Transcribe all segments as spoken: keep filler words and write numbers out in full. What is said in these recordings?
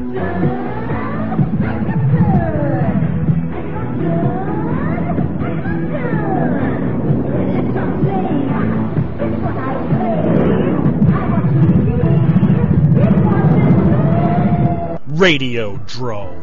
Radiodrome.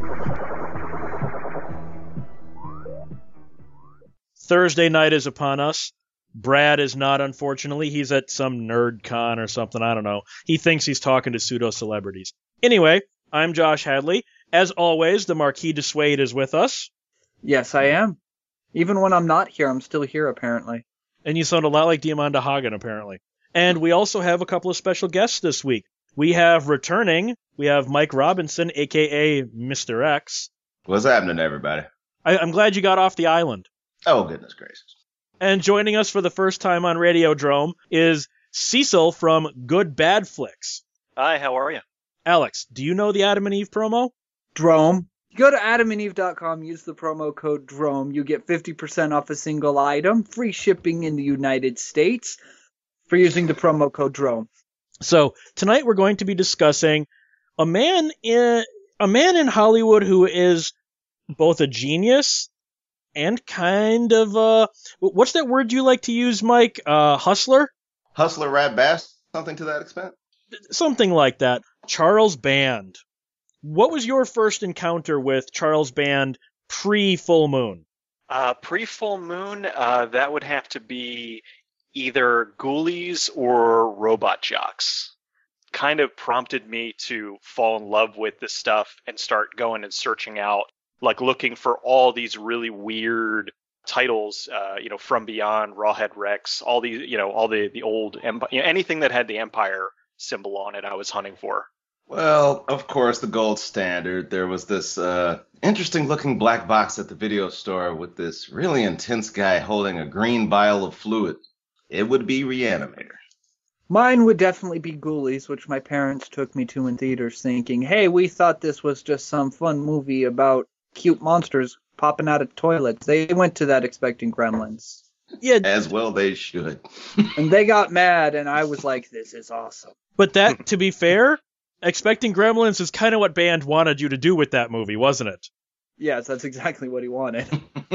Thursday night is upon us. Brad is not, unfortunately. He's at some nerd con or something. I don't know. He thinks he's talking to pseudo-celebrities. Anyway, I'm Josh Hadley. As always, the Marquis de Suede is with us. Yes, I am. Even when I'm not here, I'm still here, apparently. And you sound a lot like Diamanda Hagen, apparently. And we also have a couple of special guests this week. We have returning, we have Mike Robinson, a k a. Mister X. What's happening, everybody? I, I'm glad you got off the island. Oh, goodness gracious. And joining us for the first time on Radiodrome is Cecil from Good Bad Flicks. Hi, how are you? Alex, do you know the Adam and Eve promo? Drome. Go to adam and eve dot com, use the promo code DROME. You get fifty percent off a single item, free shipping in the United States for using the promo code DROME. So tonight we're going to be discussing a man in a man in Hollywood who is both a genius and kind of a what's that word you like to use, Mike? Uh, hustler? Hustler, rat bass, something to that extent. Something like that. Charles Band. What was your first encounter with Charles Band pre-Full Moon? Uh, pre-Full Moon, uh, that would have to be either Ghoulies or Robot Jocks. Kind of prompted me to fall in love with this stuff and start going and searching out, like looking for all these really weird titles, uh, you know, From Beyond, Rawhead Rex, all these, you know, all the, the old, Empire, you know, anything that had the Empire symbol on it, I was hunting for. Well, of course, the gold standard. There was this uh, interesting-looking black box at the video store with this really intense guy holding a green vial of fluid. It would be Reanimator. Mine would definitely be Ghoulies, which my parents took me to in theaters thinking, hey, we thought this was just some fun movie about cute monsters popping out of toilets. They went to that expecting Gremlins. Yeah, as well they should. And they got mad, and I was like, this is awesome. But that, to be fair, expecting Gremlins is kind of what Band wanted you to do with that movie, wasn't it? Yes, that's exactly what he wanted.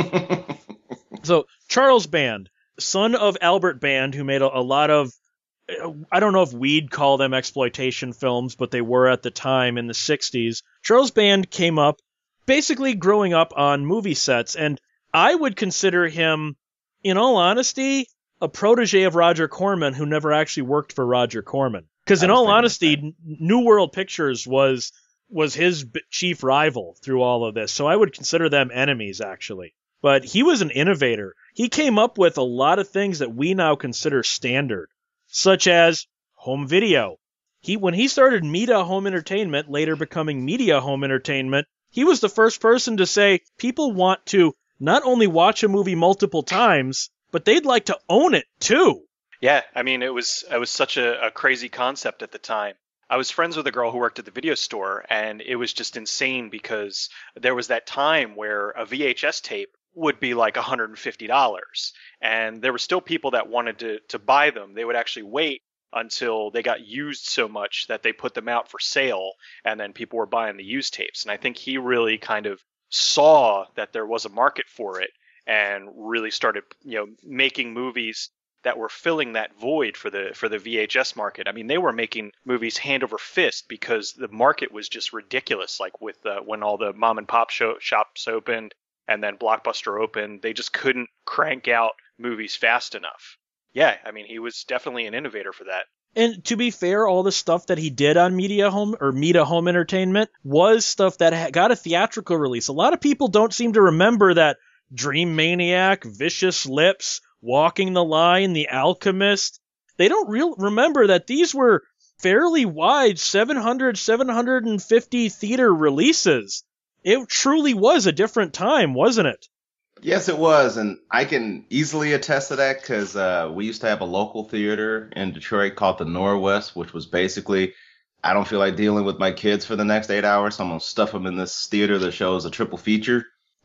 So, Charles Band, son of Albert Band, who made a, a lot of, I don't know if we'd call them exploitation films, but they were at the time in the sixties. Charles Band came up basically growing up on movie sets, and I would consider him, in all honesty, a protege of Roger Corman who never actually worked for Roger Corman. Because in all honesty, New World Pictures was was his b- chief rival through all of this, so I would consider them enemies, actually. But he was an innovator. He came up with a lot of things that we now consider standard, such as home video. He when he started Meta Home Entertainment, later becoming Media Home Entertainment, he was the first person to say people want to not only watch a movie multiple times, but they'd like to own it too. Yeah, I mean, it was it was such a, a crazy concept at the time. I was friends with a girl who worked at the video store, and it was just insane because there was that time where a V H S tape would be like one hundred fifty dollars, and there were still people that wanted to, to buy them. They would actually wait until they got used so much that they put them out for sale, and then people were buying the used tapes. And I think he really kind of saw that there was a market for it and really started, you know, making movies that were filling that void for the for the V H S market. I mean, they were making movies hand over fist because the market was just ridiculous. Like with uh, when all the mom and pop show, shops opened and then Blockbuster opened, they just couldn't crank out movies fast enough. Yeah, I mean, he was definitely an innovator for that. And to be fair, all the stuff that he did on Media Home or Meta Home Entertainment was stuff that got a theatrical release. A lot of people don't seem to remember that Dream Maniac, Vicious Lips, Walking the Line, The Alchemist. They don't real remember that these were fairly wide seven hundred, seven hundred fifty theater releases. It truly was a different time, wasn't it? Yes, it was, and I can easily attest to that because uh, we used to have a local theater in Detroit called the Norwest, which was basically, I don't feel like dealing with my kids for the next eight hours, so I'm going to stuff them in this theater that shows a triple feature.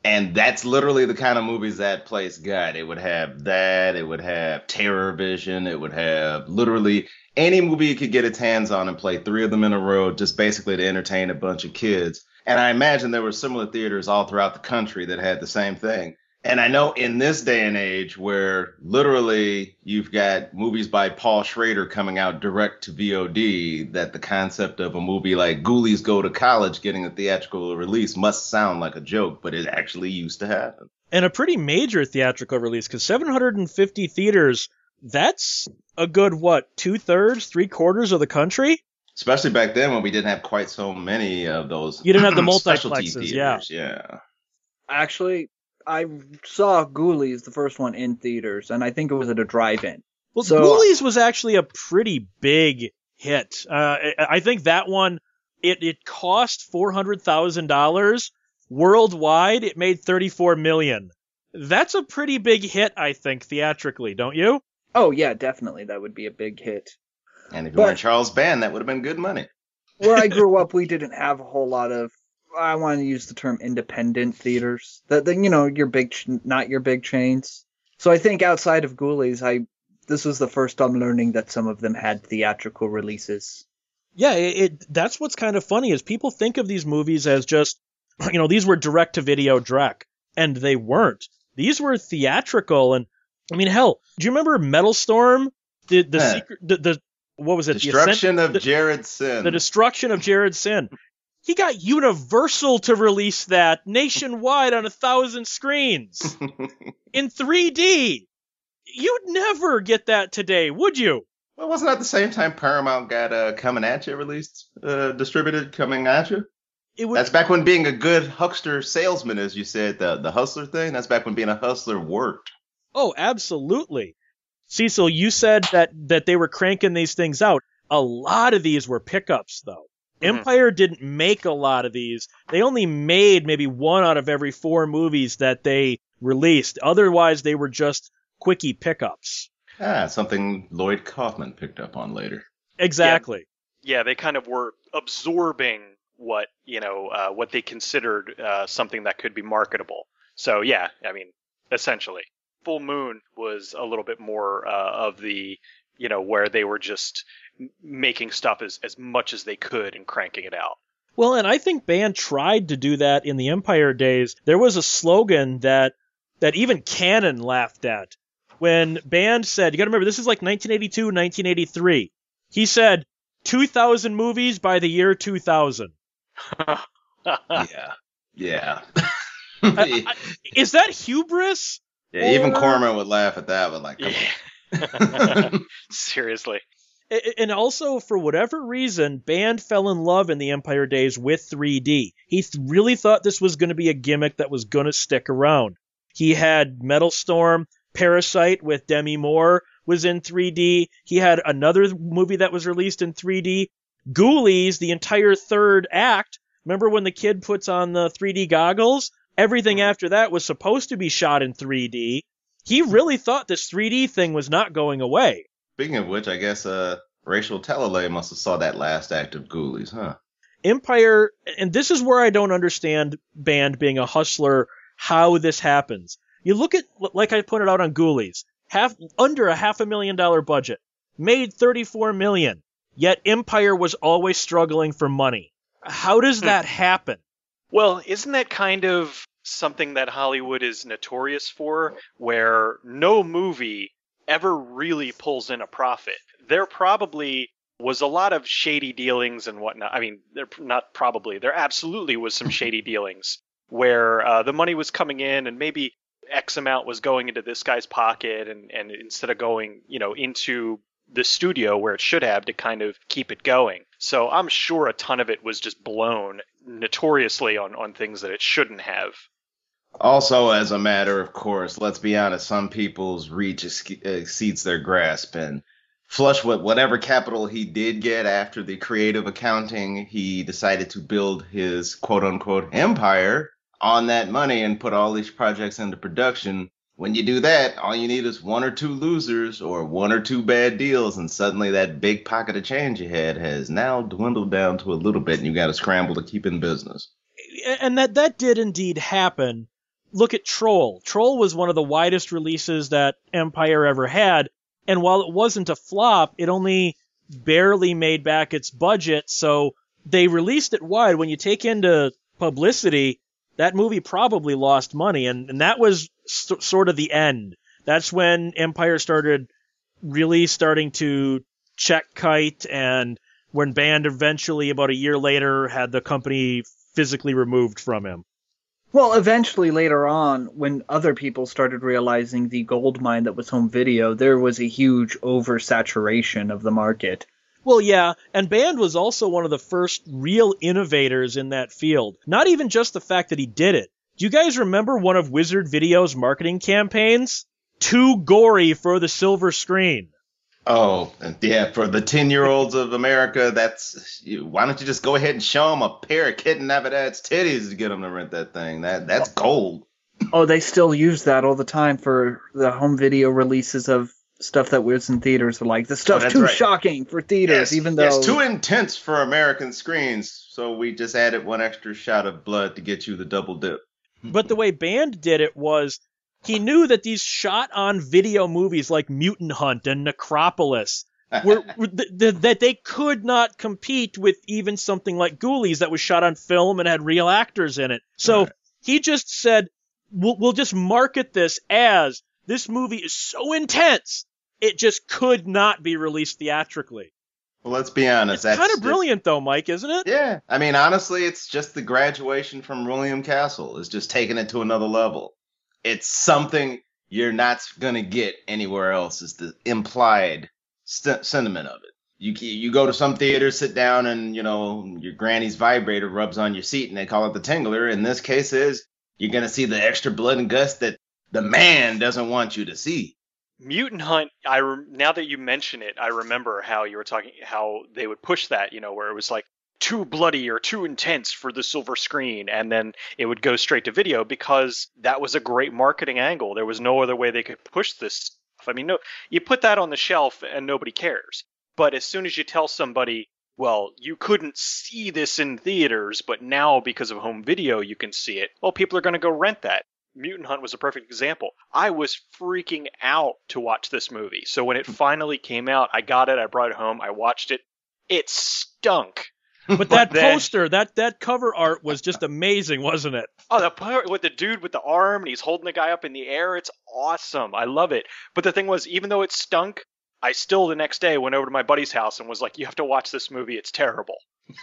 And that's literally the kind of movies that place got. It would have that. It would have Terror Vision. It would have literally any movie it could get its hands on and play three of them in a row, just basically to entertain a bunch of kids. And I imagine there were similar theaters all throughout the country that had the same thing. And I know in this day and age where literally you've got movies by Paul Schrader coming out direct to V O D, that the concept of a movie like Ghoulies Go to College getting a theatrical release must sound like a joke, but it actually used to happen. And a pretty major theatrical release, because seven hundred fifty theaters, that's a good, what, two-thirds, three-quarters of the country? Especially back then when we didn't have quite so many of those. You didn't have the specialty multiplexes, theaters. yeah. Yeah. Actually, I saw Ghoulies, the first one, in theaters, and I think it was at a drive-in. Well, So- Ghoulies was actually a pretty big hit. Uh, I, I think that one, it, it cost four hundred thousand dollars. Worldwide, it made thirty-four million dollars. That's a pretty big hit, I think, theatrically, don't you? Oh, yeah, definitely, that would be a big hit. And if you But- weren't Charles Band, that would have been good money. Where I grew up, we didn't have a whole lot of, I want to use the term independent theaters. That, you know, your big, ch- not your big chains. So I think outside of Ghoulies, I this was the first I'm learning that some of them had theatrical releases. Yeah, it, it that's what's kind of funny is people think of these movies as just, you know, these were direct-to-video Drek, and they weren't. These were theatrical, and I mean, hell, do you remember Metal Storm? The the Huh. secret, the, the what was it? Destruction the Ascent, of the, Jared Sin. the destruction of Jared Sin. He got Universal to release that nationwide on a thousand screens in three D. You'd never get that today, would you? Well, wasn't that at the same time Paramount got uh, Coming At You released, uh, distributed Coming At You? It would. That's back when being a good huckster salesman, as you said, the the hustler thing. That's back when being a hustler worked. Oh, absolutely. Cecil, you said that, that they were cranking these things out. A lot of these were pickups, though. Mhm. Empire didn't make a lot of these. They only made maybe one out of every four movies that they released. Otherwise, they were just quickie pickups. Ah, something Lloyd Kaufman picked up on later. Exactly. Yeah, they kind of were absorbing what, you know, uh, what they considered uh, something that could be marketable. So, yeah, I mean, essentially. Full Moon was a little bit more uh, of the, you know, where they were just m- making stuff as, as much as they could and cranking it out. Well, and I think Band tried to do that in the Empire days. There was a slogan that that even Cannon laughed at. When Band said, you got to remember, this is like nineteen eighty-two, nineteen eighty-three. He said, two thousand movies by the year two thousand. Yeah. Yeah. I- I- is that hubris? Yeah, even Or- Corman would laugh at that one. Like, come Yeah. Seriously. A- And also, for whatever reason, Band fell in love in the Empire days with three D. He th- really thought this was going to be a gimmick that was going to stick around. He had Metal Storm, Parasite with Demi Moore was in three D. He had another movie that was released in three D. Ghoulies, the entire third act. Remember when the kid puts on the three D goggles? Everything after that was supposed to be shot in three D. He really thought this three D thing was not going away. Speaking of which, I guess uh, Rachel Talalay must have saw that last act of Ghoulies, huh? Empire, and this is where I don't understand Band being a hustler, how this happens. You look at, like I pointed out on Ghoulies, half under a half a million dollar budget, made thirty-four million, yet Empire was always struggling for money. How does that happen? Well, isn't that kind of something that Hollywood is notorious for, where no movie ever really pulls in a profit? There probably was a lot of shady dealings and whatnot. I mean, there not probably. There absolutely was some shady dealings where uh, the money was coming in and maybe X amount was going into this guy's pocket, and, and instead of going, you know, into the studio where it should have to kind of keep it going. So I'm sure a ton of it was just blown notoriously on, on things that it shouldn't have. Also, as a matter of course, let's be honest, some people's reach ex- exceeds their grasp, and flush with whatever capital he did get after the creative accounting, he decided to build his quote-unquote empire on that money and put all these projects into production. When you do that, all you need is one or two losers or one or two bad deals, and suddenly that big pocket of change you had has now dwindled down to a little bit, and you got to scramble to keep in business. And that, that did indeed happen. look at Troll. Troll was one of the widest releases that Empire ever had, and while it wasn't a flop, it only barely made back its budget, so they released it wide. When you take into publicity, that movie probably lost money, and, and that was st- sort of the end. That's when Empire started really starting to check kite, and when Band eventually, about a year later, had the company physically removed from him. Well, eventually later on, when other people started realizing the gold mine that was home video, there was a huge oversaturation of the market. Well, yeah, and Band was also one of the first real innovators in that field. Not even just the fact that he did it. Do you guys remember one of Wizard Video's marketing campaigns? Too gory for the silver screen. Oh, yeah, for the ten-year-olds of America, that's... Why don't you just go ahead and show them a pair of Kitten Navidad's titties to get them to rent that thing? That That's gold. Oh, they still use that all the time for the home video releases of stuff that was in theaters. Like, the stuff Oh, that's too right. shocking for theaters, Yes, even though... yes, too intense for American screens, so we just added one extra shot of blood to get you the double dip. But the way Band did it was... He knew that these shot-on-video movies like Mutant Hunt and Necropolis were, were th- th- that they could not compete with even something like Ghoulies that was shot on film and had real actors in it. So Right. he just said, we'll, we'll just market this as this movie is so intense, it just could not be released theatrically. Well, let's be honest. It's that's kind of just- brilliant, though, Mike, isn't it? Yeah, I mean, honestly, it's just the graduation from William Castle. It's just taking it to another level. It's something you're not going to get anywhere else, is the implied st- sentiment of it. You you go to some theater, sit down, and, you know, your granny's vibrator rubs on your seat, and they call it the tingler. In this case is, you're going to see the extra blood and guts that the man doesn't want you to see. Mutant Hunt, I re- now that you mention it, I remember how you were talking, how they would push that, you know, where it was like, too bloody or too intense for the silver screen, and then it would go straight to video because that was a great marketing angle. There was no other way they could push this stuff. I mean, no, you put that on the shelf and nobody cares. But as soon as you tell somebody, well, you couldn't see this in theaters, but now because of home video you can see it, well, people are going to go rent that. Mutant Hunt was a perfect example. I was freaking out to watch this movie. So when it finally came out, I got it, I brought it home, I watched it. It stunk. But that then- poster, that, that cover art was just amazing, wasn't it? Oh, the part with the dude with the arm and he's holding the guy up in the air, it's awesome. I love it. But the thing was, even though it stunk, I still the next day went over to my buddy's house and was like, you have to watch this movie, it's terrible.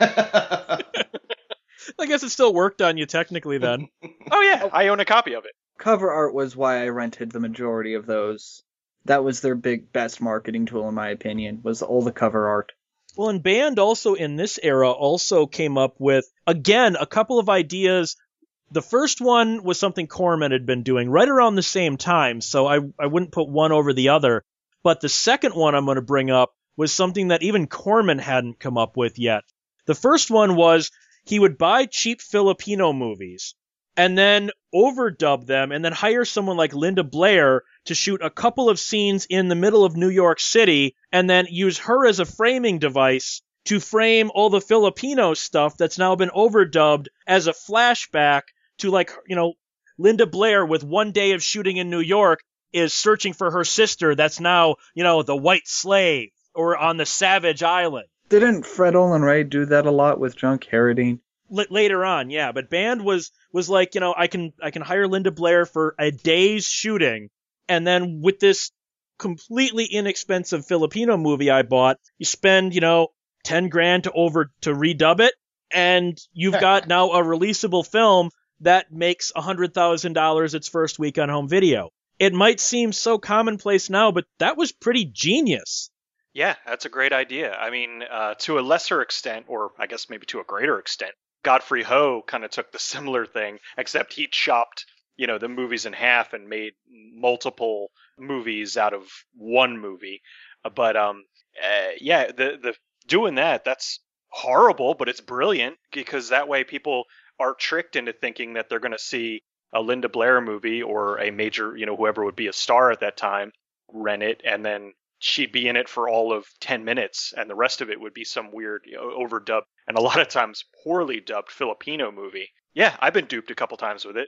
I guess it still worked on you technically then. Oh yeah, I own a copy of it. Cover art was why I rented the majority of those. That was their big, best marketing tool, in my opinion, was all the cover art. Well, and Band also in this era also came up with, again, a couple of ideas. The first one was something Corman had been doing right around the same time, so I, I wouldn't put one over the other. But the second one I'm going to bring up was something that even Corman hadn't come up with yet. The first one was he would buy cheap Filipino movies and then overdub them and then hire someone like Linda Blair to shoot a couple of scenes in the middle of New York City and then use her as a framing device to frame all the Filipino stuff that's now been overdubbed as a flashback to, like, you know, Linda Blair with one day of shooting in New York is searching for her sister that's now, you know, the white slave or on the Savage Island. Didn't Fred Olen Ray do that a lot with John Carradine? L- later on, yeah, but Band was was like, you know, I can I can hire Linda Blair for a day's shooting, and then with this completely inexpensive Filipino movie I bought, you spend, you know, ten grand to over to redub it, and you've got now a releasable film that makes one hundred thousand dollars its first week on home video. It might seem so commonplace now, but that was pretty genius. Yeah, that's a great idea. I mean, uh, to a lesser extent, or I guess maybe to a greater extent, Godfrey Ho kind of took the similar thing, except he chopped, you know, the movies in half and made multiple movies out of one movie. But um, uh, yeah, the the doing that, that's horrible, but it's brilliant because that way people are tricked into thinking that they're going to see a Linda Blair movie or a major, you know, whoever would be a star at that time, rent it, and then she'd be in it for all of ten minutes, and the rest of it would be some weird, you know, overdubbed, and a lot of times poorly dubbed Filipino movie. Yeah, I've been duped a couple times with it.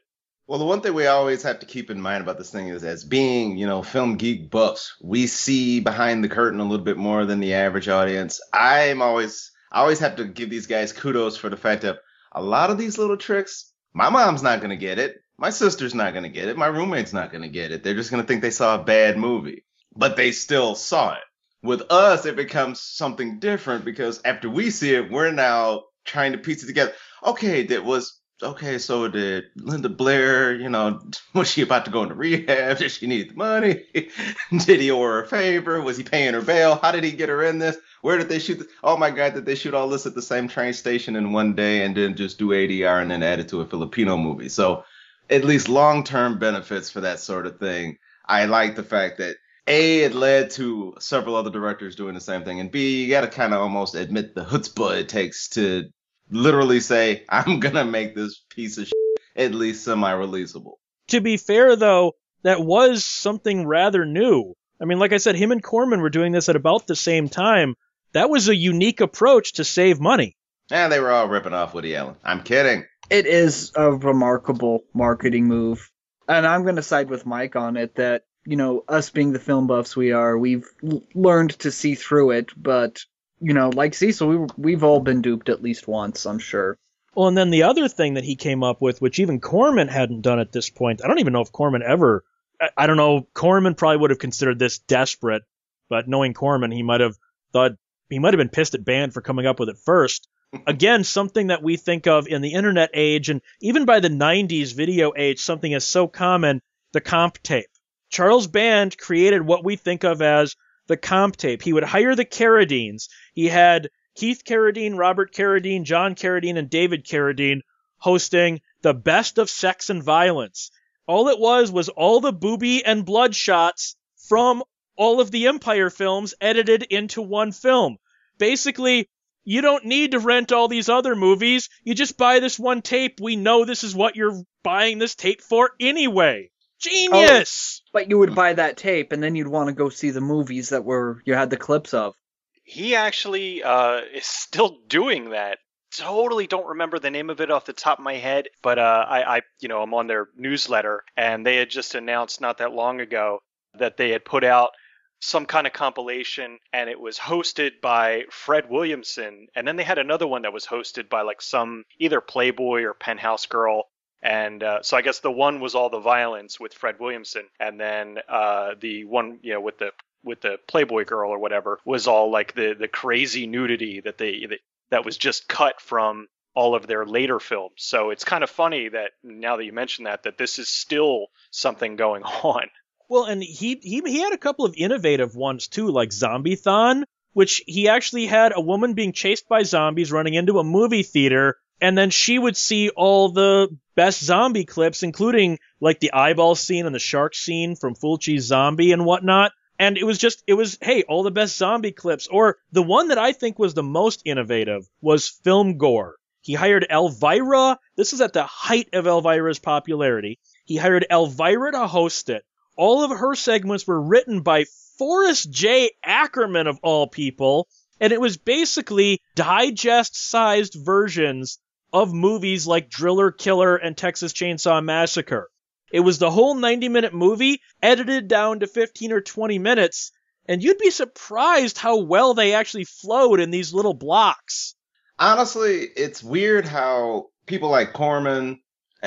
Well, the one thing we always have to keep in mind about this thing is, as being, you know, film geek buffs, we see behind the curtain a little bit more than the average audience. I'm always, I always have to give these guys kudos for the fact that a lot of these little tricks, my mom's not going to get it. My sister's not going to get it. My roommate's not going to get it. They're just going to think they saw a bad movie, but they still saw it. With us, it becomes something different because after we see it, we're now trying to piece it together. Okay, that was okay. So did Linda Blair, you know, was she about to go into rehab? Did she need the money? Did he owe her a favor? Was he paying her bail? How did he get her in this? Where did they shoot this? Oh my God, did they shoot all this at the same train station in one day and then just do A D R and then add it to a Filipino movie? So at least long-term benefits for that sort of thing. I like the fact that A, it led to several other directors doing the same thing, and B, you got to kind of almost admit the chutzpah it takes to literally say, I'm going to make this piece of shit at least semi-releasable. To be fair, though, that was something rather new. I mean, like I said, him and Corman were doing this at about the same time. That was a unique approach to save money. And they were all ripping off Woody Allen. I'm kidding. It is a remarkable marketing move. And I'm going to side with Mike on it that, you know, us being the film buffs we are, we've l- learned to see through it. But, you know, like Cecil, we, we've all been duped at least once, I'm sure. Well, and then the other thing that he came up with, which even Corman hadn't done at this point, I don't even know if Corman ever, I, I don't know, Corman probably would have considered this desperate, but knowing Corman, he might have thought, he might have been pissed at Band for coming up with it first. Again, something that we think of in the internet age, and even by the nineties video age, something is so common, the comp tape. Charles Band created what we think of as the comp tape. He would hire the Carradines. He had Keith Carradine, Robert Carradine, John Carradine, and David Carradine hosting the best of sex and violence. All it was was all the booby and blood shots from all of the Empire films edited into one film. Basically, you don't need to rent all these other movies. You just buy this one tape. We know this is what you're buying this tape for anyway. Genius! Oh, but you would buy that tape, and then you'd want to go see the movies that were you had the clips of. He actually uh, is still doing that. Totally don't remember the name of it off the top of my head, but uh, I, I, you know, I'm on their newsletter, and they had just announced not that long ago that they had put out some kind of compilation, and it was hosted by Fred Williamson, and then they had another one that was hosted by like some either Playboy or Penthouse girl, and uh, so I guess the one was all the violence with Fred Williamson, and then uh, the one, you know, with the with the Playboy girl or whatever was all like the the crazy nudity that they that, that was just cut from all of their later films. So it's kind of funny that now that you mention that that this is still something going on. Well, and he, he he had a couple of innovative ones, too, like Zombie-thon, which he actually had a woman being chased by zombies running into a movie theater, and then she would see all the best zombie clips, including, like, the eyeball scene and the shark scene from Fulci's Zombie and whatnot. And it was just, it was, hey, all the best zombie clips. Or the one that I think was the most innovative was Film Gore. He hired Elvira. This is at the height of Elvira's popularity. He hired Elvira to host it. All of her segments were written by Forrest J. Ackerman, of all people, and it was basically digest-sized versions of movies like Driller Killer and Texas Chainsaw Massacre. It was the whole ninety-minute movie, edited down to fifteen or twenty minutes, and you'd be surprised how well they actually flowed in these little blocks. Honestly, it's weird how people like Corman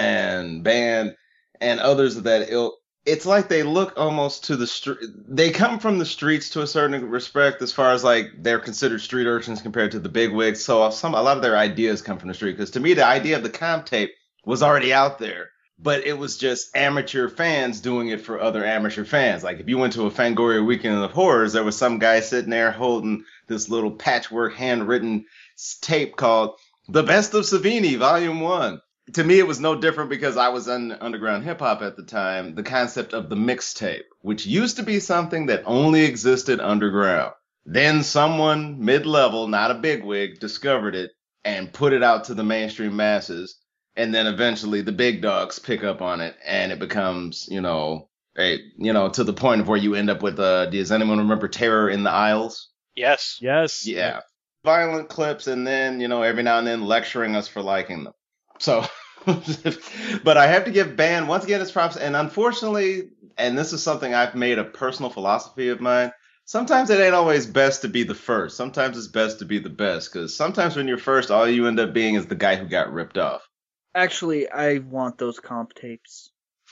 and Band and others of that ilk, it's like they look almost to the street. They come from the streets to a certain respect, as far as like they're considered street urchins compared to the bigwigs. So some a lot of their ideas come from the street. Because to me, the idea of the comp tape was already out there, but it was just amateur fans doing it for other amateur fans. Like if you went to a Fangoria Weekend of Horrors, there was some guy sitting there holding this little patchwork handwritten tape called The Best of Savini, Volume One. To me, it was no different because I was in underground hip hop at the time. The concept of the mixtape, which used to be something that only existed underground. Then someone mid-level, not a bigwig, discovered it and put it out to the mainstream masses. And then eventually the big dogs pick up on it, and it becomes, you know, a, you know, to the point of where you end up with, uh, does anyone remember Terror in the Aisles? Yes. Yes. Yeah. Violent clips, and then, you know, every now and then lecturing us for liking them. So But I have to give Band once again his props, and unfortunately, and this is something I've made a personal philosophy of mine. Sometimes it ain't always best to be the first. Sometimes it's best to be the best, because sometimes when you're first, all you end up being is the guy who got ripped off. Actually, I want those comp tapes.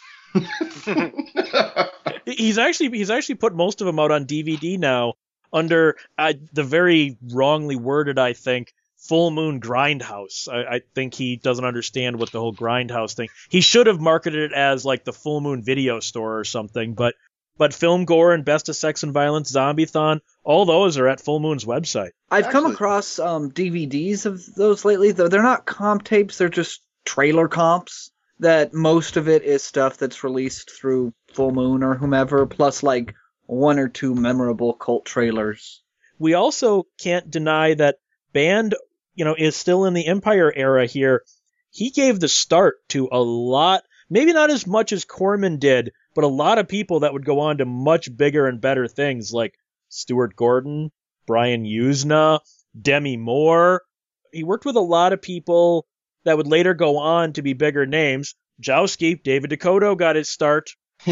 He's actually he's actually put most of them out on D V D now under uh, the very wrongly worded, I think, Full Moon Grindhouse. I, I think he doesn't understand what the whole Grindhouse thing. He should have marketed it as like the Full Moon Video Store or something. But but Film Gore and Best of Sex and Violence, Zombie-thon, all those are at Full Moon's website. I've Actually, come across um, D V Ds of those lately. Though they're not comp tapes; they're just trailer comps. That most of it is stuff that's released through Full Moon or whomever, plus like one or two memorable cult trailers. We also can't deny that Band, you know, is still in the Empire era here. He gave the start to a lot, maybe not as much as Corman did, but a lot of people that would go on to much bigger and better things like Stuart Gordon, Brian Usna, Demi Moore. He worked with a lot of people that would later go on to be bigger names. Jowski, David Dakota got his start.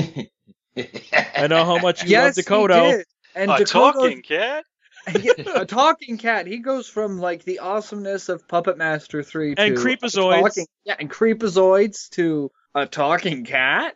I know how much you yes, love Dakota. he did. And A Dakota, talking cat? a talking cat. He goes from like the awesomeness of Puppet Master three And to Creepazoids. Talking, yeah, and Creepazoids to a talking cat.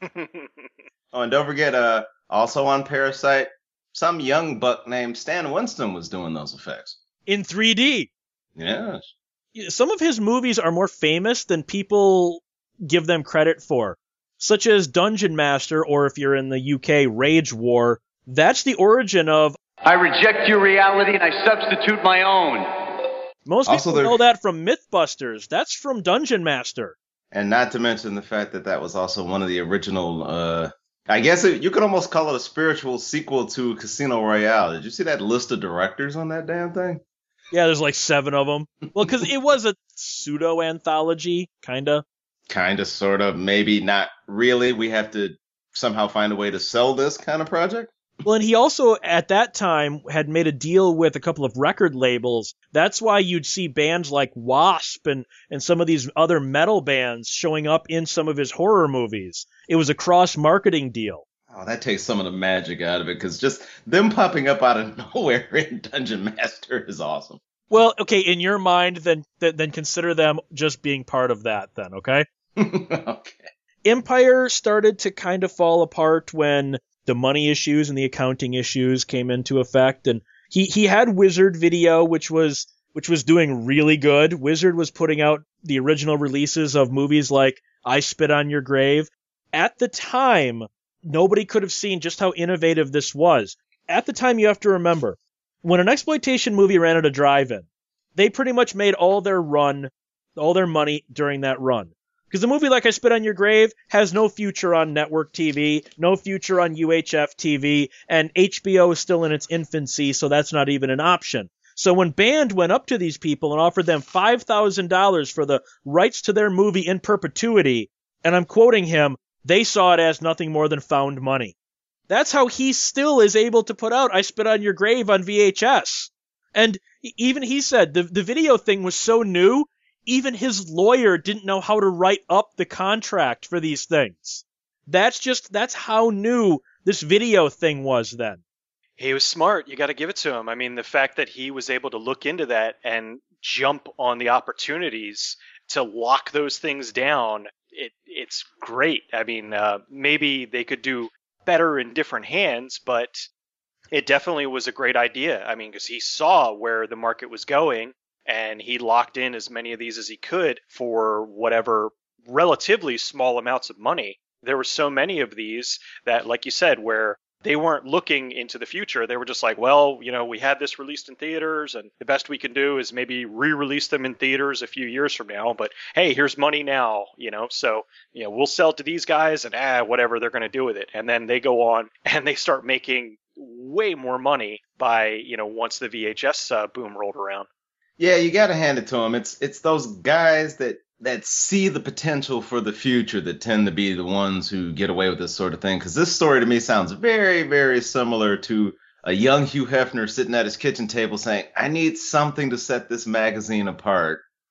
Oh, and don't forget, uh, also on Parasite, some young buck named Stan Winston was doing those effects. In three D. Yes. Some of his movies are more famous than people give them credit for, such as Dungeon Master, or if you're in the U K, Rage War. That's the origin of I reject your reality and I substitute my own. Most Also, people there- know that from Mythbusters. That's from Dungeon Master. And not to mention the fact that that was also one of the original, uh, I guess it, you could almost call it a spiritual sequel to Casino Royale. Did you see that list of directors on that damn thing? Yeah, there's like seven of them. Well, because it was a pseudo-anthology, kind of. Kind of, sort of, maybe not really. We have to somehow find a way to sell this kind of project. Well, and he also, at that time, had made a deal with a couple of record labels. That's why you'd see bands like Wasp and, and some of these other metal bands showing up in some of his horror movies. It was a cross-marketing deal. Oh, that takes some of the magic out of it, because just them popping up out of nowhere in Dungeon Master is awesome. Well, okay, in your mind, then then, then consider them just being part of that, then, okay? Okay. Empire started to kind of fall apart when the money issues and the accounting issues came into effect, and he, he had Wizard Video, which was which was doing really good. Wizard was putting out the original releases of movies like I Spit on Your Grave. At the time, nobody could have seen just how innovative this was. At the time, you have to remember, when an exploitation movie ran at a drive-in, they pretty much made all their run, all their money during that run. Because the movie like I Spit on Your Grave has no future on network T V, no future on U H F T V, and H B O is still in its infancy, so that's not even an option. So when Band went up to these people and offered them five thousand dollars for the rights to their movie in perpetuity, and I'm quoting him, they saw it as nothing more than found money. That's how he still is able to put out I Spit on Your Grave on V H S. And even he said the, the video thing was so new, even his lawyer didn't know how to write up the contract for these things. That's just, that's how new this video thing was then. He was smart. You got to give it to him. I mean, the fact that he was able to look into that and jump on the opportunities to lock those things down, it it's great. I mean, uh, maybe they could do better in different hands, but it definitely was a great idea. I mean, because he saw where the market was going, and he locked in as many of these as he could for whatever relatively small amounts of money. There were so many of these that, like you said, where they weren't looking into the future. They were just like, well, you know, we had this released in theaters, and the best we can do is maybe re-release them in theaters a few years from now. But hey, here's money now, you know, so, you know, we'll sell it to these guys and ah, whatever they're going to do with it. And then they go on and they start making way more money by, you know, once the V H S uh, boom rolled around. Yeah, you got to hand it to him. It's it's those guys that that see the potential for the future that tend to be the ones who get away with this sort of thing. Because this story to me sounds very, very similar to a young Hugh Hefner sitting at his kitchen table saying, I need something to set this magazine apart.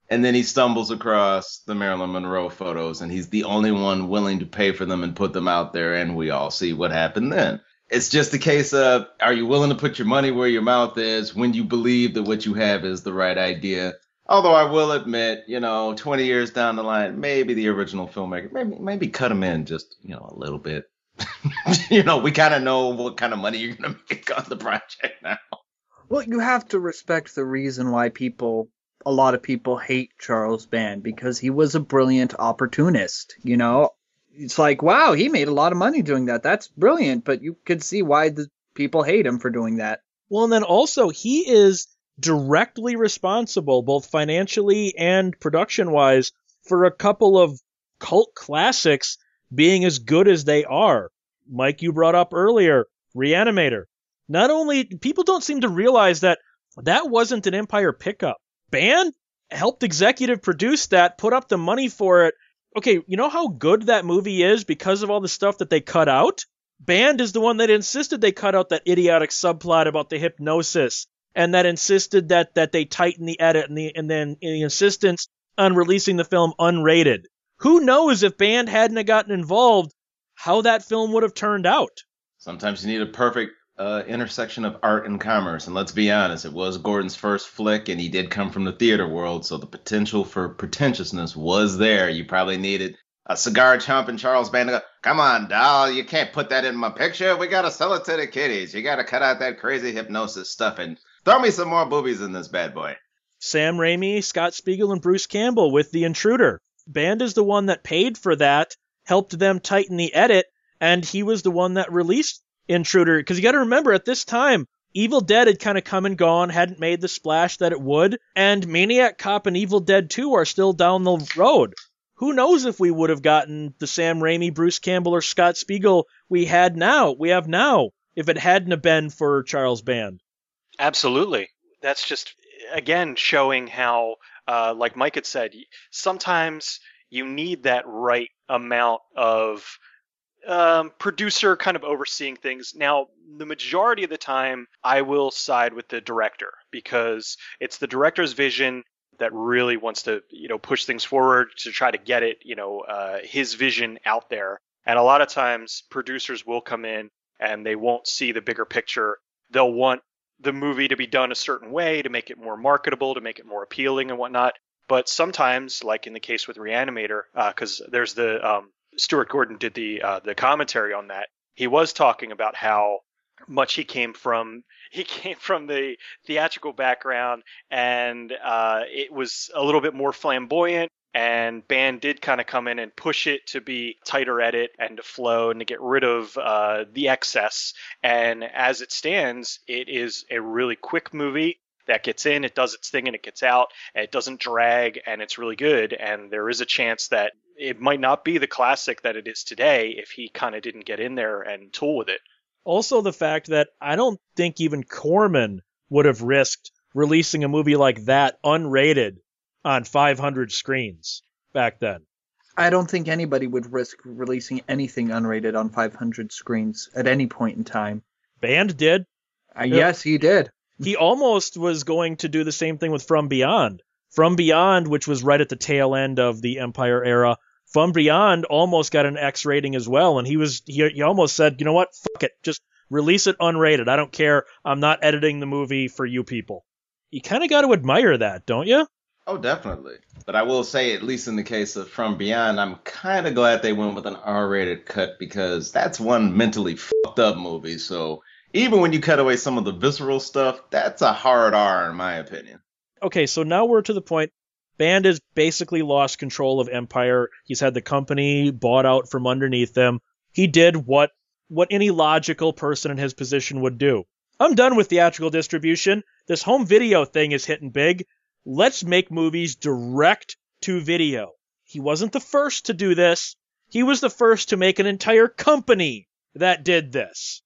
And then he stumbles across the Marilyn Monroe photos, and he's the only one willing to pay for them and put them out there, and we all see what happened then. It's just a case of, are you willing to put your money where your mouth is when you believe that what you have is the right idea? Although I will admit, you know, twenty years down the line, maybe the original filmmaker, maybe maybe cut him in just, you know, a little bit. You know, we kind of know what kind of money you're going to make on the project now. Well, you have to respect the reason why people... a lot of people hate Charles Band, because he was a brilliant opportunist. You know, it's like, wow, he made a lot of money doing that. That's brilliant. But you could see why the people hate him for doing that. Well, and then also he is directly responsible, both financially and production-wise, for a couple of cult classics being as good as they are. Mike, you brought up earlier, Reanimator. Not only, people don't seem to realize that that wasn't an Empire pickup. Band helped executive produce that, put up the money for it. Okay, you know how good that movie is because of all the stuff that they cut out? Band is the one that insisted they cut out that idiotic subplot about the hypnosis, and that insisted that that they tighten the edit, and the and then the insistence on releasing the film unrated. Who knows if Band hadn't have gotten involved, how that film would have turned out? Sometimes you need a perfect Uh, intersection of art and commerce, and let's be honest, it was Gordon's first flick, and he did come from the theater world, so the potential for pretentiousness was there. You probably needed a cigar chomping Charles Band to go, come on, doll, you can't put that in my picture. We gotta sell it to the kiddies. You gotta cut out that crazy hypnosis stuff and throw me some more boobies in this bad boy. Sam Raimi, Scott Spiegel, and Bruce Campbell with The Intruder. Band is the one that paid for that, helped them tighten the edit, and he was the one that released Intruder, because you got to remember, at this time, Evil Dead had kind of come and gone, hadn't made the splash that it would, and Maniac Cop and Evil Dead two are still down the road. Who knows if we would have gotten the Sam Raimi, Bruce Campbell, or Scott Spiegel we had now, we have now, if it hadn't have been for Charles Band. Absolutely. That's just, again, showing how, uh, like Mike had said, sometimes you need that right amount of Um, producer kind of overseeing things. Now, the majority of the time, I will side with the director, because it's the director's vision that really wants to, you know, push things forward to try to get it, you know, uh, his vision out there. And a lot of times, producers will come in and they won't see the bigger picture. They'll want the movie to be done a certain way to make it more marketable, to make it more appealing and whatnot. But sometimes, like in the case with Reanimator, because uh, there's the um, Stuart Gordon did the uh, the commentary on that. He was talking about how much he came from he came from the theatrical background, and uh, it was a little bit more flamboyant. And Band did kind of come in and push it to be tighter edit and to flow and to get rid of uh, the excess. And as it stands, it is a really quick movie that gets in, it does its thing, and it gets out. And it doesn't drag, and it's really good. And there is a chance that it might not be the classic that it is today if he kind of didn't get in there and tool with it. Also the fact that I don't think even Corman would have risked releasing a movie like that unrated on five hundred screens back then. I don't think anybody would risk releasing anything unrated on five hundred screens at any point in time. Band did. Uh, yes, he did. He almost was going to do the same thing with From Beyond. From Beyond, which was right at the tail end of the Empire era, From Beyond almost got an X rating as well, and he was he, he almost said, you know what, fuck it, just release it unrated. I don't care. I'm not editing the movie for you people. You kind of got to admire that, don't you? Oh, definitely. But I will say, at least in the case of From Beyond, I'm kind of glad they went with an R-rated cut, because that's one mentally fucked up movie. So even when you cut away some of the visceral stuff, that's a hard R in my opinion. Okay, so now we're to the point. Band has basically lost control of Empire. He's had the company bought out from underneath him. He did what what any logical person in his position would do. I'm done with theatrical distribution. This home video thing is hitting big. Let's make movies direct to video. He wasn't the first to do this. He was the first to make an entire company that did this.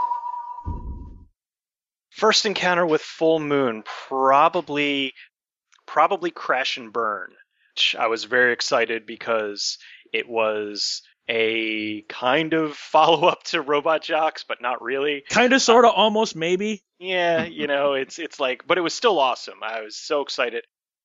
First encounter with Full Moon, probably probably Crash and Burn. Which I was very excited because it was a kind of follow-up to Robot Jox, but not really. Kind of, sort of, almost, maybe. Yeah, you know, it's it's like, but it was still awesome. I was so excited.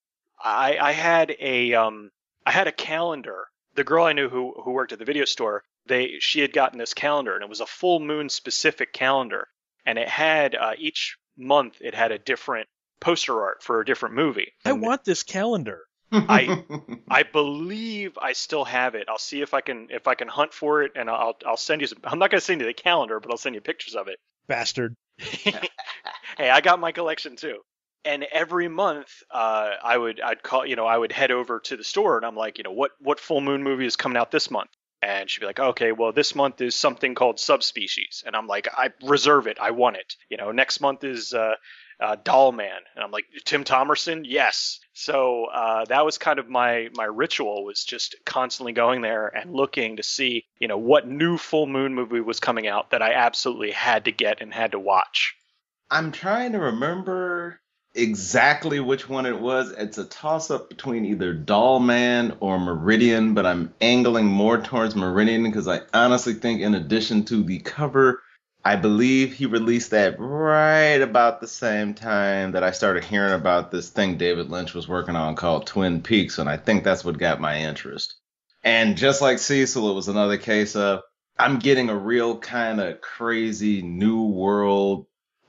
I I had a um I had a calendar. The girl I knew who who worked at the video store, they she had gotten this calendar, and it was a full moon specific calendar, and it had uh, each month it had a different poster art for a different movie. I And want this calendar. I I believe I still have it. I'll see if I can if I can hunt for it, and I'll I'll send you some. I'm not gonna send you the calendar, but I'll send you pictures of it. Bastard. Hey, I got my collection too. And every month, uh, I would I'd call you know I would head over to the store, and I'm like, you know, what what full moon movie is coming out this month? And she'd be like, okay, well, this month is something called Subspecies, and I'm like, I reserve it, I want it. You know, next month is uh, uh, Doll Man, and I'm like, Tim Thomerson, yes. So uh, that was kind of my my ritual, was just constantly going there and looking to see, you know, what new full moon movie was coming out that I absolutely had to get and had to watch. I'm trying to remember exactly which one it was. It's a toss-up between either Doll Man or Meridian, but I'm angling more towards Meridian because I honestly think, in addition to the cover, I believe he released that right about the same time that I started hearing about this thing David Lynch was working on called Twin Peaks, and I think that's what got my interest. And just like Cecil, it was another case of I'm getting a real kind of crazy New World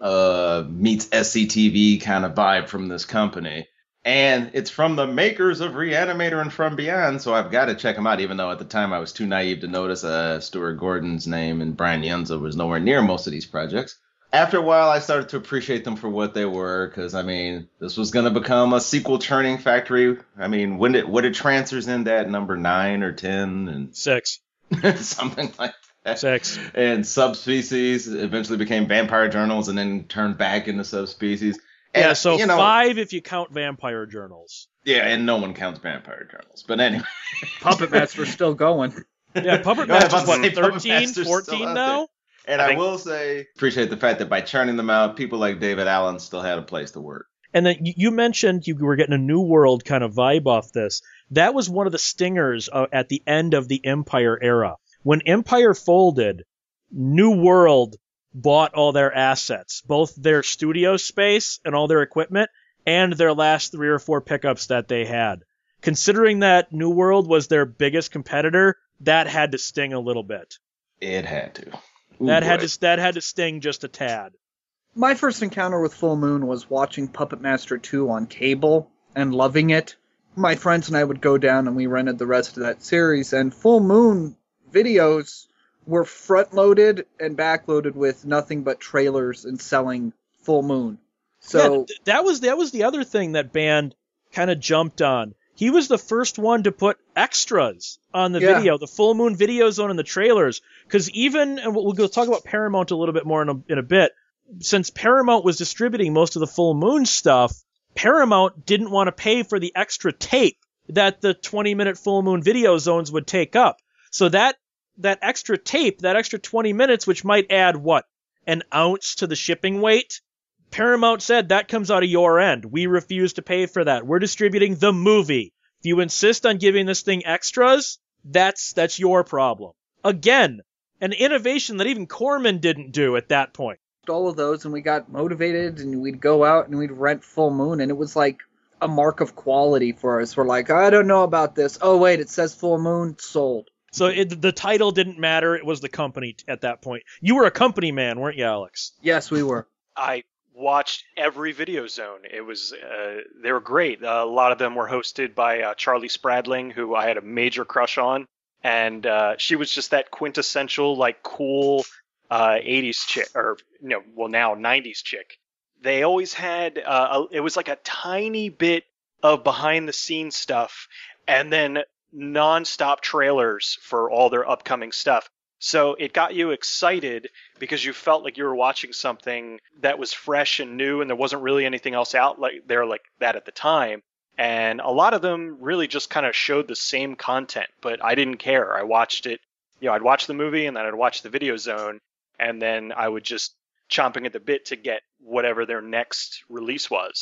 uh, meets S C T V kind of vibe from this company. And it's from the makers of Reanimator and From Beyond, so I've got to check them out, even though at the time I was too naive to notice uh, Stuart Gordon's name and Brian Yenza was nowhere near most of these projects. After a while, I started to appreciate them for what they were, because, I mean, this was going to become a sequel churning factory. I mean, when did, what did Trancers end at, number nine or ten? And Six. something like that. Six. And Subspecies eventually became Vampire Journals and then turned back into Subspecies. And, Yeah, so you know, five if you count Vampire Journals. Yeah, and no one counts Vampire Journals. But anyway. Puppet Master's still going. Yeah, Puppet No, I was Master's about to what, say Puppet thirteen, Master's still fourteen out now? And I I, think- will say, appreciate the fact that by churning them out, people like David Allen still had a place to work. And then you you mentioned you were getting a New World kind of vibe off this. That was one of the stingers uh, at the end of the Empire era. When Empire folded, New World bought all their assets, both their studio space and all their equipment, and their last three or four pickups that they had. Considering that New World was their biggest competitor, that had to sting a little bit. It had to. Ooh, That had boy. to that had to sting just a tad. My first encounter with Full Moon was watching Puppet Master two on cable and loving it. My friends and I would go down and we rented the rest of that series, and Full Moon videos were front-loaded and back-loaded with nothing but trailers and selling Full Moon. So Yeah, th- that was that was the other thing that Band kind of jumped on. He was the first one to put extras on the Yeah. video, the Full Moon Video Zone and the trailers. Because even, and we'll, we'll talk about Paramount a little bit more in a, in a bit, since Paramount was distributing most of the Full Moon stuff, Paramount didn't want to pay for the extra tape that the twenty-minute Full Moon Video Zones would take up. So that that extra tape, that extra twenty minutes, which might add, what, an ounce to the shipping weight? Paramount said that comes out of your end. We refuse to pay for that. We're distributing the movie. If you insist on giving this thing extras, that's that's your problem. Again, an innovation that even Corman didn't do at that point. all of those, and we got motivated, and we'd go out and we'd rent Full Moon, and it was like a mark of quality for us. We're like, I don't know about this. Oh, wait, it says Full Moon, sold. So it, the title didn't matter. It was the company t- at that point. You were a company man, weren't you, Alex? Yes, we were. I watched every Video Zone. It was uh, they were great. Uh, a lot of them were hosted by uh, Charlie Spradling, who I had a major crush on, and uh, she was just that quintessential, like, cool uh, eighties chick, or you know, well now nineties chick. They always had uh, a, it was like a tiny bit of behind the scenes stuff, and then non-stop trailers for all their upcoming stuff. So it got you excited because you felt like you were watching something that was fresh and new, and there wasn't really anything else out like there like that at the time. And a lot of them really just kind of showed the same content, but I didn't care. I watched it, you know, I'd watch the movie and then I'd watch the Video Zone, and then I would just chomping at the bit to get whatever their next release was.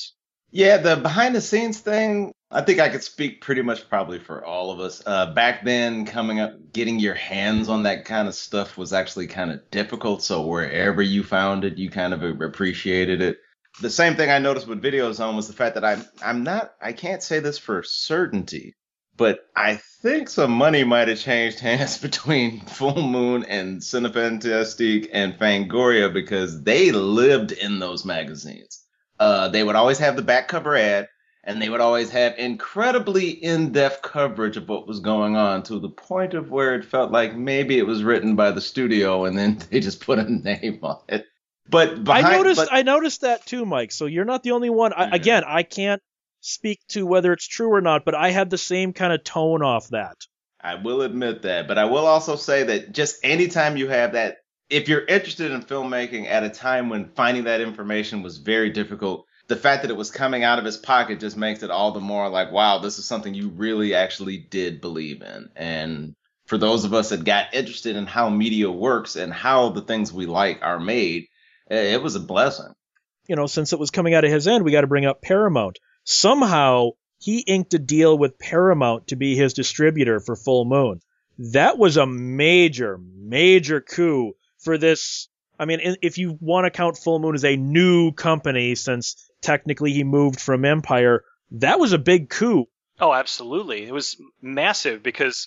Yeah, the behind the scenes thing, I think I could speak pretty much probably for all of us. Uh, back then, coming up, getting your hands on that kind of stuff was actually kind of difficult. So wherever you found it, you kind of appreciated it. The same thing I noticed with Videozone was the fact that I'm I'm not I can't say this for certainty, but I think some money might have changed hands between Full Moon and Cinefantastique and Fangoria because they lived in those magazines. Uh, they would always have the back cover ad, and they would always have incredibly in-depth coverage of what was going on to the point of where it felt like maybe it was written by the studio and then they just put a name on it. But behind, I noticed but, I noticed that too, Mike. So you're not the only one. I, Mhm. Again, I can't speak to whether it's true or not, but I had the same kind of tone off that. I will admit that, but I will also say that just anytime you have that, if you're interested in filmmaking at a time when finding that information was very difficult, the fact that it was coming out of his pocket just makes it all the more like, wow, this is something you really actually did believe in. And for those of us that got interested in how media works and how the things we like are made, it was a blessing. You know, since it was coming out of his end, we got to bring up Paramount. Somehow he inked a deal with Paramount to be his distributor for Full Moon. That was a major, major coup for this. I mean, if you want to count Full Moon as a new company, since technically he moved from Empire, that was a big coup. Oh, absolutely. It was massive because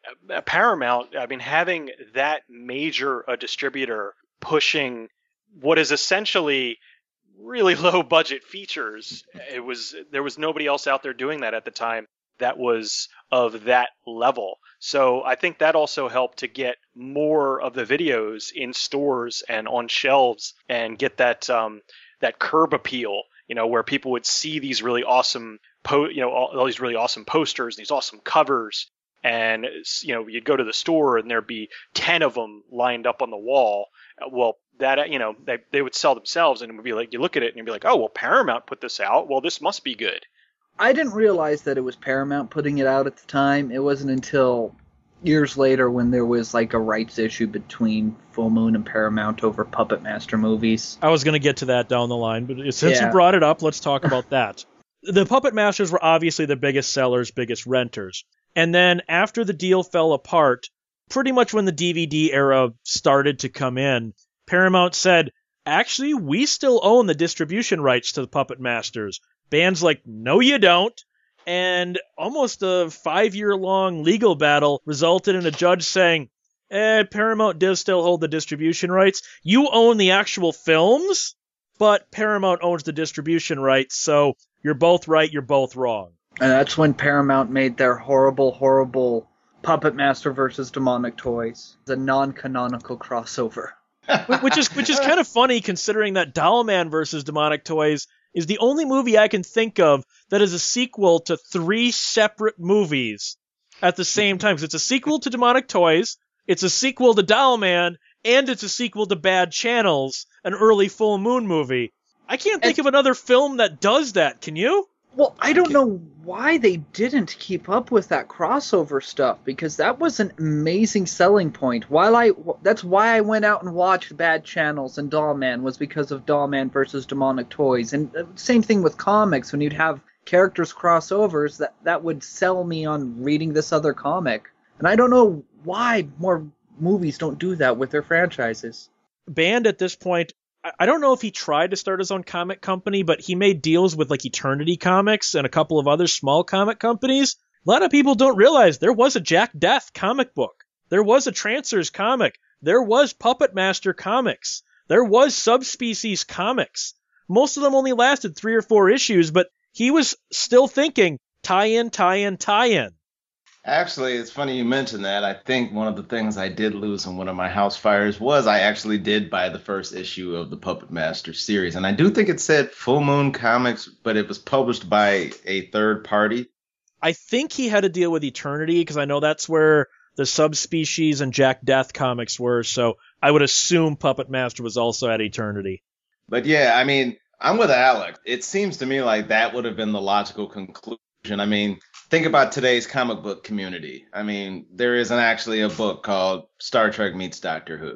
Paramount, I mean, having that major a distributor pushing what is essentially really low budget features, it was there was nobody else out there doing that at the time that was of that level. So I think that also helped to get more of the videos in stores and on shelves and get that um, that curb appeal, you know, where people would see these really awesome, po- you know, all, all these really awesome posters, these awesome covers, and you know, you'd go to the store and there'd be ten of them lined up on the wall. Well, that, you know, they they would sell themselves, and it would be like, you look at it and you'd be like, oh, well, Paramount put this out. Well, this must be good. I didn't realize that it was Paramount putting it out at the time. It wasn't until years later when there was like a rights issue between Full Moon and Paramount over Puppet Master movies. I was going to get to that down the line, but since Yeah. you brought it up, let's talk about that. The Puppet Masters were obviously the biggest sellers, biggest renters. And then after the deal fell apart, pretty much when the D V D era started to come in, Paramount said, actually, we still own the distribution rights to the Puppet Masters. Band's like, no, you don't. And almost a five-year-long legal battle resulted in a judge saying, eh, Paramount does still hold the distribution rights. You own the actual films, but Paramount owns the distribution rights, so you're both right, you're both wrong. And that's when Paramount made their horrible, horrible Puppet Master versus Demonic Toys, the non-canonical crossover. Which is which is kind of funny considering that Dollman versus Demonic Toys is the only movie I can think of that is a sequel to three separate movies at the same time. 'Cause it's a sequel to Demonic Toys, it's a sequel to Dollman, and it's a sequel to Bad Channels, an early Full Moon movie. I can't think of another film that does that, can you? Well, I don't know why they didn't keep up with that crossover stuff, because that was an amazing selling point. While I, that's why I went out and watched Bad Channels and Dollman, was because of Dollman versus Demonic Toys. And same thing with comics, when you'd have characters crossovers, that, that would sell me on reading this other comic. And I don't know why more movies don't do that with their franchises. Band at this point, I don't know if he tried to start his own comic company, but he made deals with like Eternity Comics and a couple of other small comic companies. A lot of people don't realize there was a Jack Death comic book. There was a Trancers comic. There was Puppet Master comics. There was Subspecies comics. Most of them only lasted three or four issues, but he was still thinking tie-in, tie-in, tie-in. Actually, it's funny you mentioned that. I think one of the things I did lose in one of my house fires was I actually did buy the first issue of the Puppet Master series. And I do think it said Full Moon Comics, but it was published by a third party. I think he had a deal with Eternity, because I know that's where the Subspecies and Jack Death comics were. So I would assume Puppet Master was also at Eternity. But yeah, I mean, I'm with Alex. It seems to me like that would have been the logical conclusion. I mean, think about today's comic book community. I mean, there isn't actually a book called Star Trek Meets Doctor Who.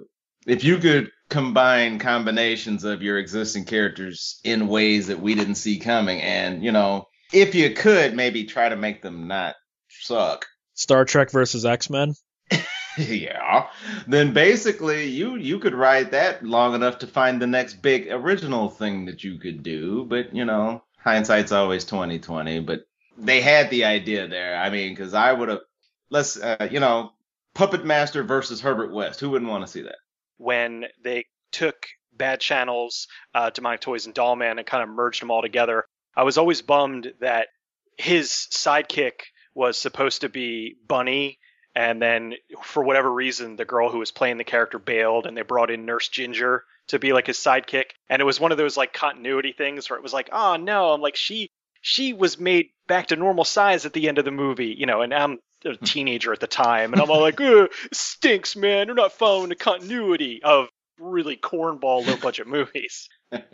If you could combine combinations of your existing characters in ways that we didn't see coming, and, you know, if you could maybe try to make them not suck. Star Trek versus X-Men? Yeah. Then basically you you could ride that long enough to find the next big original thing that you could do. But, you know, hindsight's always twenty twenty. But they had the idea there. I mean, because I would have, let's, uh, you know, Puppet Master versus Herbert West. Who wouldn't want to see that? When they took Bad Channels, uh, Demonic Toys, and Dollman and kind of merged them all together, I was always bummed that his sidekick was supposed to be Bunny. And then, for whatever reason, the girl who was playing the character bailed, and they brought in Nurse Ginger to be like his sidekick. And it was one of those like continuity things where it was like, oh no, I'm like she she was made back to normal size at the end of the movie, you know. And I'm a teenager at the time, and I'm all like, ugh, stinks, man. They're not following the continuity of really cornball low budget movies.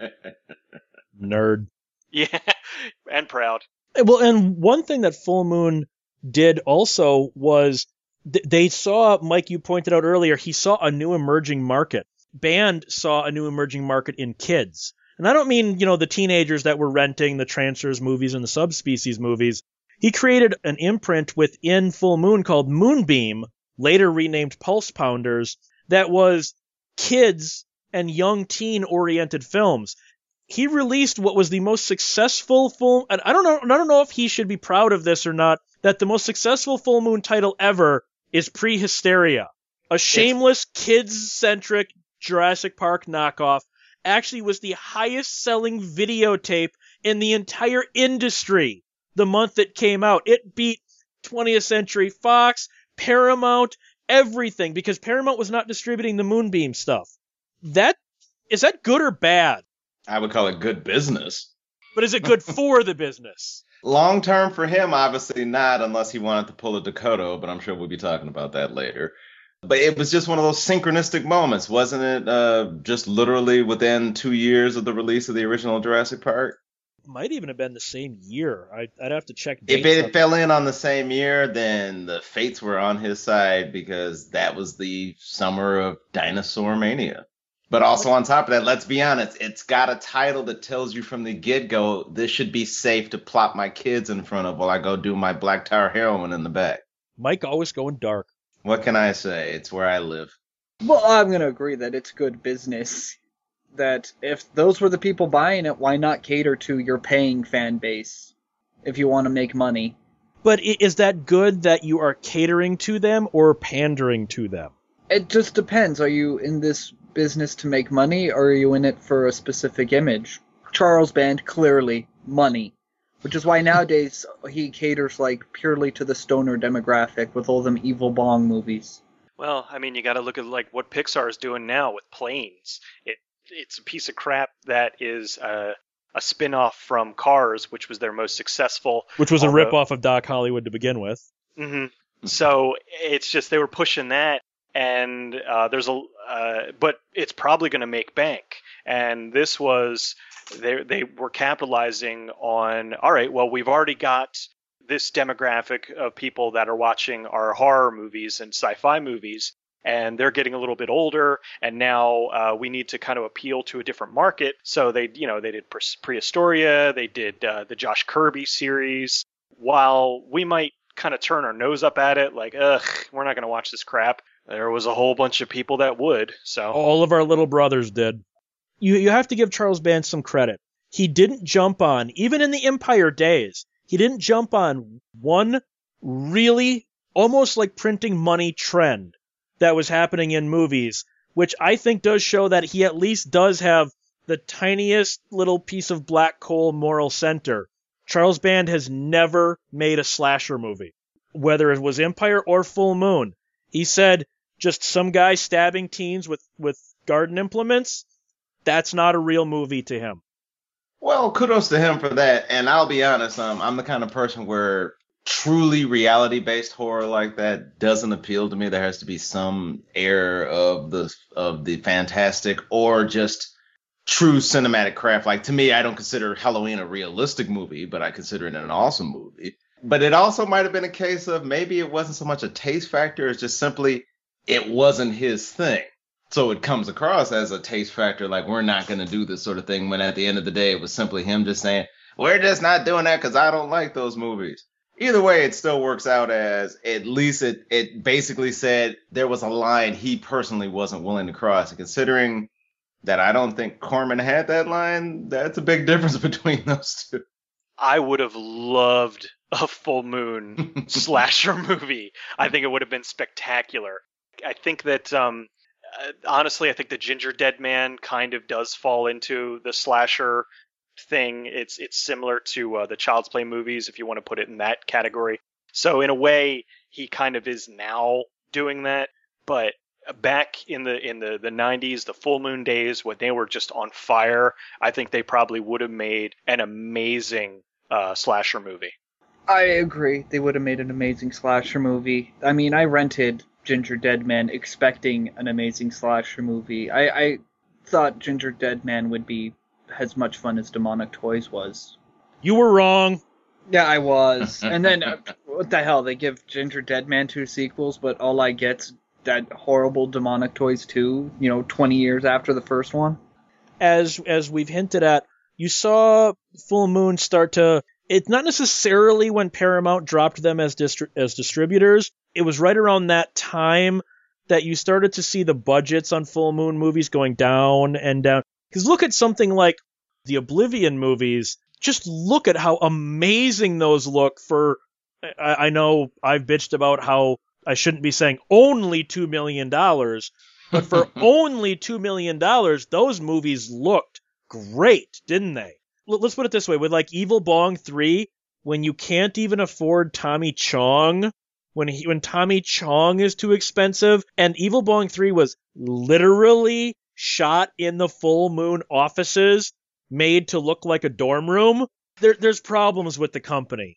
Nerd. Yeah, and proud. Well, and one thing that Full Moon did also was they saw, Mike, you pointed out earlier, he saw a new emerging market. Band saw a new emerging market in kids. And I don't mean, you know, the teenagers that were renting the Transfers movies and the Subspecies movies. He created an imprint within Full Moon called Moonbeam, later renamed Pulse Pounders, that was kids and young teen-oriented films. He released what was the most successful full, and I don't know, I don't know if he should be proud of this or not, that the most successful Full Moon title ever is Pre-Hysteria, a shameless, kids-centric Jurassic Park knockoff. Actually was the highest-selling videotape in the entire industry the month it came out. It beat twentieth Century Fox, Paramount, everything, because Paramount was not distributing the Moonbeam stuff. That, is that good or bad? I would call it good business. But is it good for the business? Long term for him, obviously not, unless he wanted to pull a Dakota, but I'm sure we'll be talking about that later. But it was just one of those synchronistic moments, wasn't it? Uh, just literally within two years of the release of the original Jurassic Park? Might even have been the same year. I, I'd have to check. If it up. fell in on the same year, then the fates were on his side, because that was the summer of Dinosaur Mania. But also on top of that, let's be honest, it's got a title that tells you from the get-go, this should be safe to plop my kids in front of while I go do my black tar heroin in the back. Mike always going dark. What can I say? It's where I live. Well, I'm going to agree that it's good business. That if those were the people buying it, why not cater to your paying fan base if you want to make money? But is that good that you are catering to them or pandering to them? It just depends. Are you in this business to make money, or are you in it for a specific image? Charles Band, clearly money, which is why nowadays he caters like purely to the stoner demographic with all them evil bong movies. Well, I mean, you got to look at like what Pixar is doing now with Planes. It it's a piece of crap that is uh, a spin-off from Cars, which was their most successful, which was although, a rip-off of Doc Hollywood to begin with. Mm-hmm. So it's just they were pushing that. And uh, there's a, uh, but it's probably going to make bank. And this was, they they were capitalizing on, all right, well, we've already got this demographic of people that are watching our horror movies and sci-fi movies, and they're getting a little bit older, and now uh, we need to kind of appeal to a different market. So they, you know, they did Prehistoria, they did uh, the Josh Kirby series. While we might kind of turn our nose up at it, like, ugh, we're not going to watch this crap. There was a whole bunch of people that would, so. All of our little brothers did. You you have to give Charles Band some credit. He didn't jump on, even in the Empire days, he didn't jump on one really almost like printing money trend that was happening in movies, which I think does show that he at least does have the tiniest little piece of black coal moral center. Charles Band has never made a slasher movie, whether it was Empire or Full Moon. He said, just some guy stabbing teens with, with garden implements, that's not a real movie to him. Well, kudos to him for that. And I'll be honest, um, I'm the kind of person where truly reality-based horror like that doesn't appeal to me. There has to be some air of the of the fantastic or just true cinematic craft. Like, to me, I don't consider Halloween a realistic movie, but I consider it an awesome movie. But it also might have been a case of maybe it wasn't so much a taste factor, it's just simply it wasn't his thing. So it comes across as a taste factor, like we're not going to do this sort of thing, when at the end of the day, it was simply him just saying, we're just not doing that because I don't like those movies. Either way, it still works out as, at least it, it basically said there was a line he personally wasn't willing to cross. And considering that I don't think Corman had that line, that's a big difference between those two. I would have loved a Full Moon slasher movie. I think it would have been spectacular. I think that, um, uh, honestly, I think the Ginger Dead Man kind of does fall into the slasher thing. It's it's similar to uh, the Child's Play movies, if you want to put it in that category. So in a way, he kind of is now doing that. But back in the in the, the nineties, the Full Moon days, when they were just on fire, I think they probably would have made an amazing uh, slasher movie. I agree. They would have made an amazing slasher movie. I mean, I rented Ginger Dead Man expecting an amazing slasher movie. I, I thought Ginger Dead Man would be as much fun as Demonic Toys was. You were wrong. Yeah, I was. And then, uh, what the hell? They give Ginger Dead Man two sequels, but all I get's that horrible Demonic Toys two, you know, twenty years after the first one. As as we've hinted at, you saw Full Moon start to... It's not necessarily when Paramount dropped them as distri- as distributors. It was right around that time that you started to see the budgets on Full Moon movies going down and down. Because look at something like the Oblivion movies. Just look at how amazing those look for... I, I know I've bitched about how I shouldn't be saying only two million dollars, but for only two million dollars, those movies looked great, didn't they? Let's put it this way. With like Evil Bong three, when you can't even afford Tommy Chong, when he, when Tommy Chong is too expensive, and Evil Bong three was literally shot in the Full Moon offices, made to look like a dorm room, there, there's problems with the company.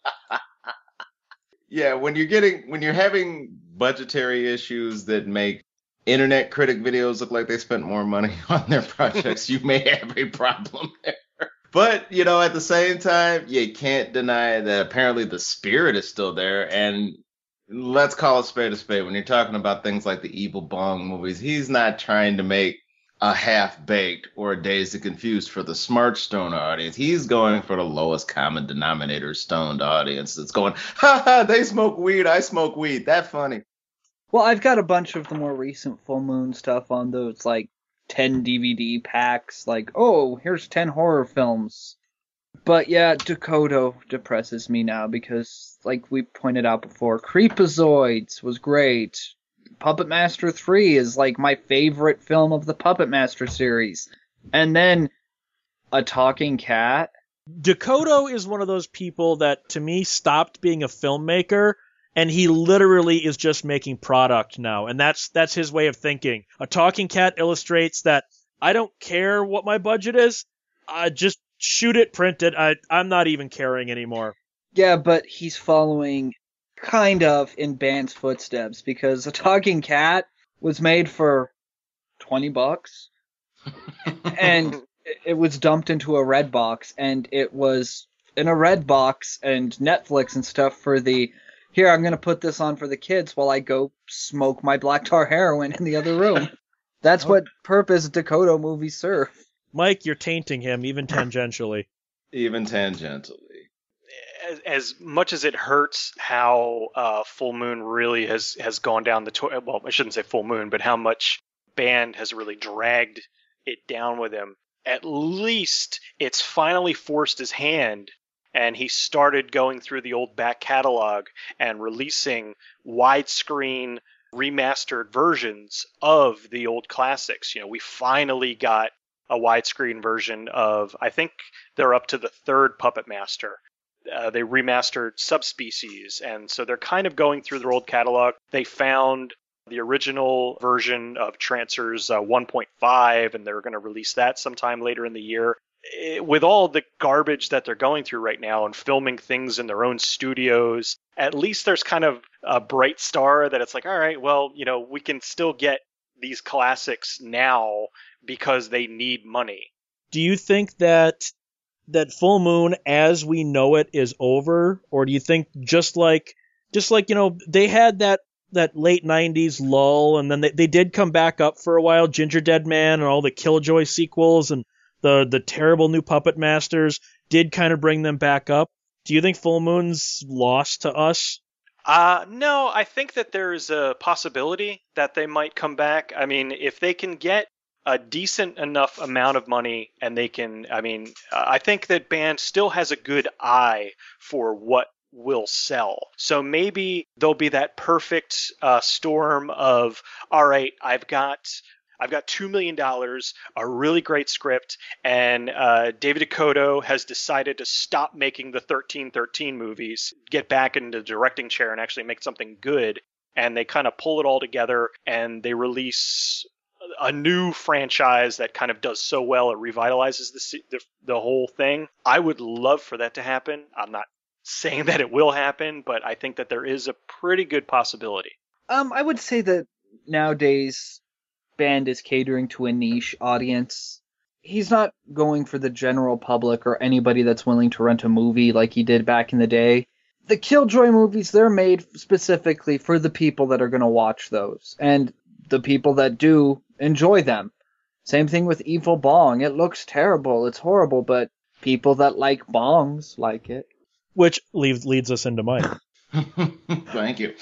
Yeah, when you're getting when you're having budgetary issues that make internet critic videos look like they spent more money on their projects, you may have a problem there. But, you know, at the same time, you can't deny that apparently the spirit is still there. And let's call a spade a spade. When you're talking about things like the Evil Bong movies, he's not trying to make a Half-Baked or a Dazed and Confused for the smart stone audience. He's going for the lowest common denominator stoned audience that's going, ha ha, they smoke weed, I smoke weed. That funny. Well, I've got a bunch of the more recent Full Moon stuff on those, like, ten D V D packs, like, oh, here's ten horror films. But yeah, Dakota depresses me now because, like we pointed out before, Creepazoids was great. Puppet Master three is like my favorite film of the Puppet Master series. And then a talking cat. Dakota is one of those people that, to me, stopped being a filmmaker, and he literally is just making product now. And that's that's his way of thinking. A talking cat illustrates that I don't care what my budget is. I just shoot it, print it. I, I'm not even caring anymore. Yeah, but he's following kind of in Band's footsteps, because a talking cat was made for twenty bucks. And it was dumped into a red box, and it was in a red box and Netflix and stuff for the... Here, I'm going to put this on for the kids while I go smoke my black tar heroin in the other room. That's what purpose Dakota movies serve. Mike, you're tainting him, even tangentially. Even tangentially. As, as much as it hurts how uh, Full Moon really has, has gone down the... To- well, I shouldn't say Full Moon, but how much Band has really dragged it down with him. At least it's finally forced his hand, and he started going through the old back catalog and releasing widescreen remastered versions of the old classics. You know, we finally got a widescreen version of, I think they're up to the third Puppet Master. Uh, they remastered Subspecies, and so they're kind of going through their old catalog. They found the original version of Trancers uh, one point five, and they're going to release that sometime later in the year. It, with all the garbage that they're going through right now and filming things in their own studios, at least there's kind of a bright star that it's like, all right, well, you know, we can still get these classics now because they need money. Do you think that that Full Moon as we know it is over, or do you think just like just like you know they had that that late nineties lull, and then they, they did come back up for a while. Ginger Dead Man and all the Killjoy sequels and the the terrible new Puppet Masters did kind of bring them back up. Do you think Full Moon's lost to us? Uh, no, I think that there's a possibility that they might come back. I mean, if they can get a decent enough amount of money and they can, I mean, I think that band still has a good eye for what will sell. So maybe there'll be that perfect uh, storm of, all right, I've got I've got two million dollars, a really great script, and uh, David DeCoteau has decided to stop making the thirteen thirteen movies, get back into the directing chair and actually make something good. And they kind of pull it all together and they release a new franchise that kind of does so well, it revitalizes the, the, the whole thing. I would love for that to happen. I'm not saying that it will happen, but I think that there is a pretty good possibility. Um, I would say that nowadays band is catering to a niche audience. He's not going for the general public or anybody that's willing to rent a movie like he did back in the day. The Killjoy movies, they're made specifically for the people that are going to watch those, and the people that do enjoy them. Same thing with Evil Bong. It looks terrible, it's horrible, but people that like bongs like it. Which leads leads us into Mike. Thank you.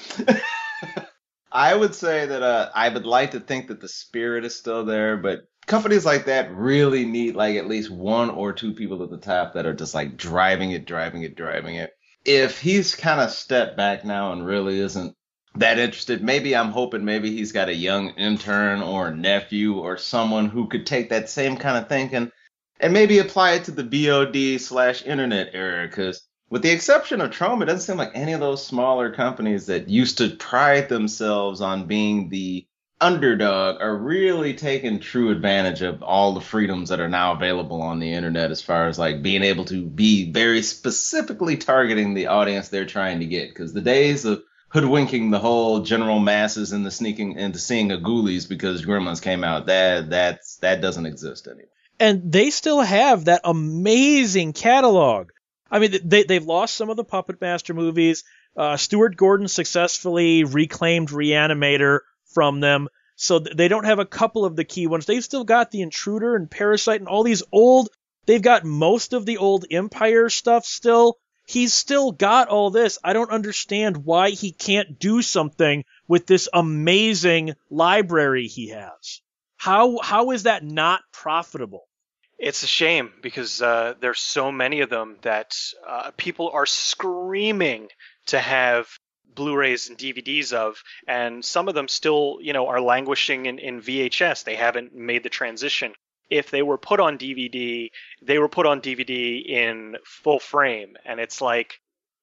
I would say that uh, I would like to think that the spirit is still there, but companies like that really need like at least one or two people at the top that are just like driving it, driving it, driving it. If he's kind of stepped back now and really isn't that interested, maybe I'm hoping maybe he's got a young intern or a nephew or someone who could take that same kind of thinking and maybe apply it to the V O D slash internet era, because with the exception of Troma, it doesn't seem like any of those smaller companies that used to pride themselves on being the underdog are really taking true advantage of all the freedoms that are now available on the internet, as far as like being able to be very specifically targeting the audience they're trying to get. Because the days of hoodwinking the whole general masses into sneaking into seeing a Ghoulies because Gremlins came out, that that's that doesn't exist anymore. And they still have that amazing catalog. I mean, they, they've lost some of the Puppet Master movies. Uh, Stuart Gordon successfully reclaimed Reanimator from them, so they don't have a couple of the key ones. They've still got The Intruder and Parasite and all these old, they've got most of the old Empire stuff still. He's still got all this. I don't understand why he can't do something with this amazing library he has. How how is that not profitable? It's a shame because uh, there's so many of them that uh, people are screaming to have Blu-rays and D V Ds of, and some of them still, you know, are languishing in, in V H S. They haven't made the transition. If they were put on D V D, they were put on D V D in full frame, and it's like,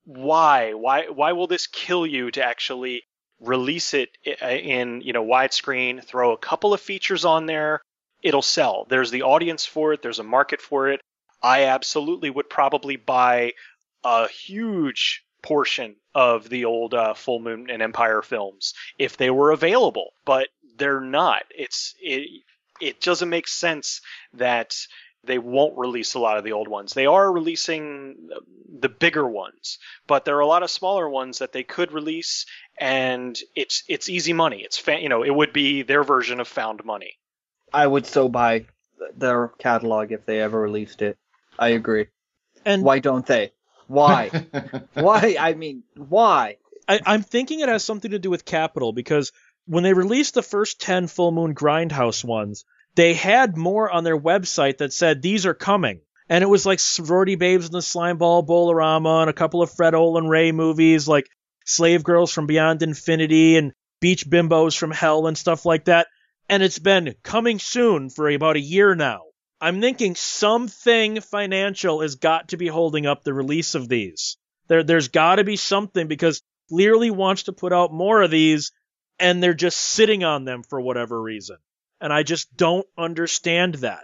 why? Why? Why will this kill you to actually release it in, you know, widescreen? Throw a couple of features on there. It'll sell. There's the audience for it. There's a market for it. I absolutely would probably buy a huge portion of the old uh, Full Moon and Empire films if they were available, but they're not. It's it, it doesn't make sense that they won't release a lot of the old ones. They are releasing the bigger ones, but there are a lot of smaller ones that they could release, and it's it's easy money. It's fa- you know, it would be their version of found money. I would so buy their catalog if they ever released it. I agree. And why don't they? Why? Why? I mean, why? I, I'm thinking it has something to do with capital, because when they released the first ten Full Moon Grindhouse ones, they had more on their website that said these are coming. And it was like Sorority Babes and the Slimeball Bolorama and a couple of Fred Olen Ray movies like Slave Girls from Beyond Infinity and Beach Bimbos from Hell and stuff like that. And it's been coming soon for about a year now. I'm thinking something financial has got to be holding up the release of these. There, there's got to be something, because Clearly wants to put out more of these, and they're just sitting on them for whatever reason. And I just don't understand that.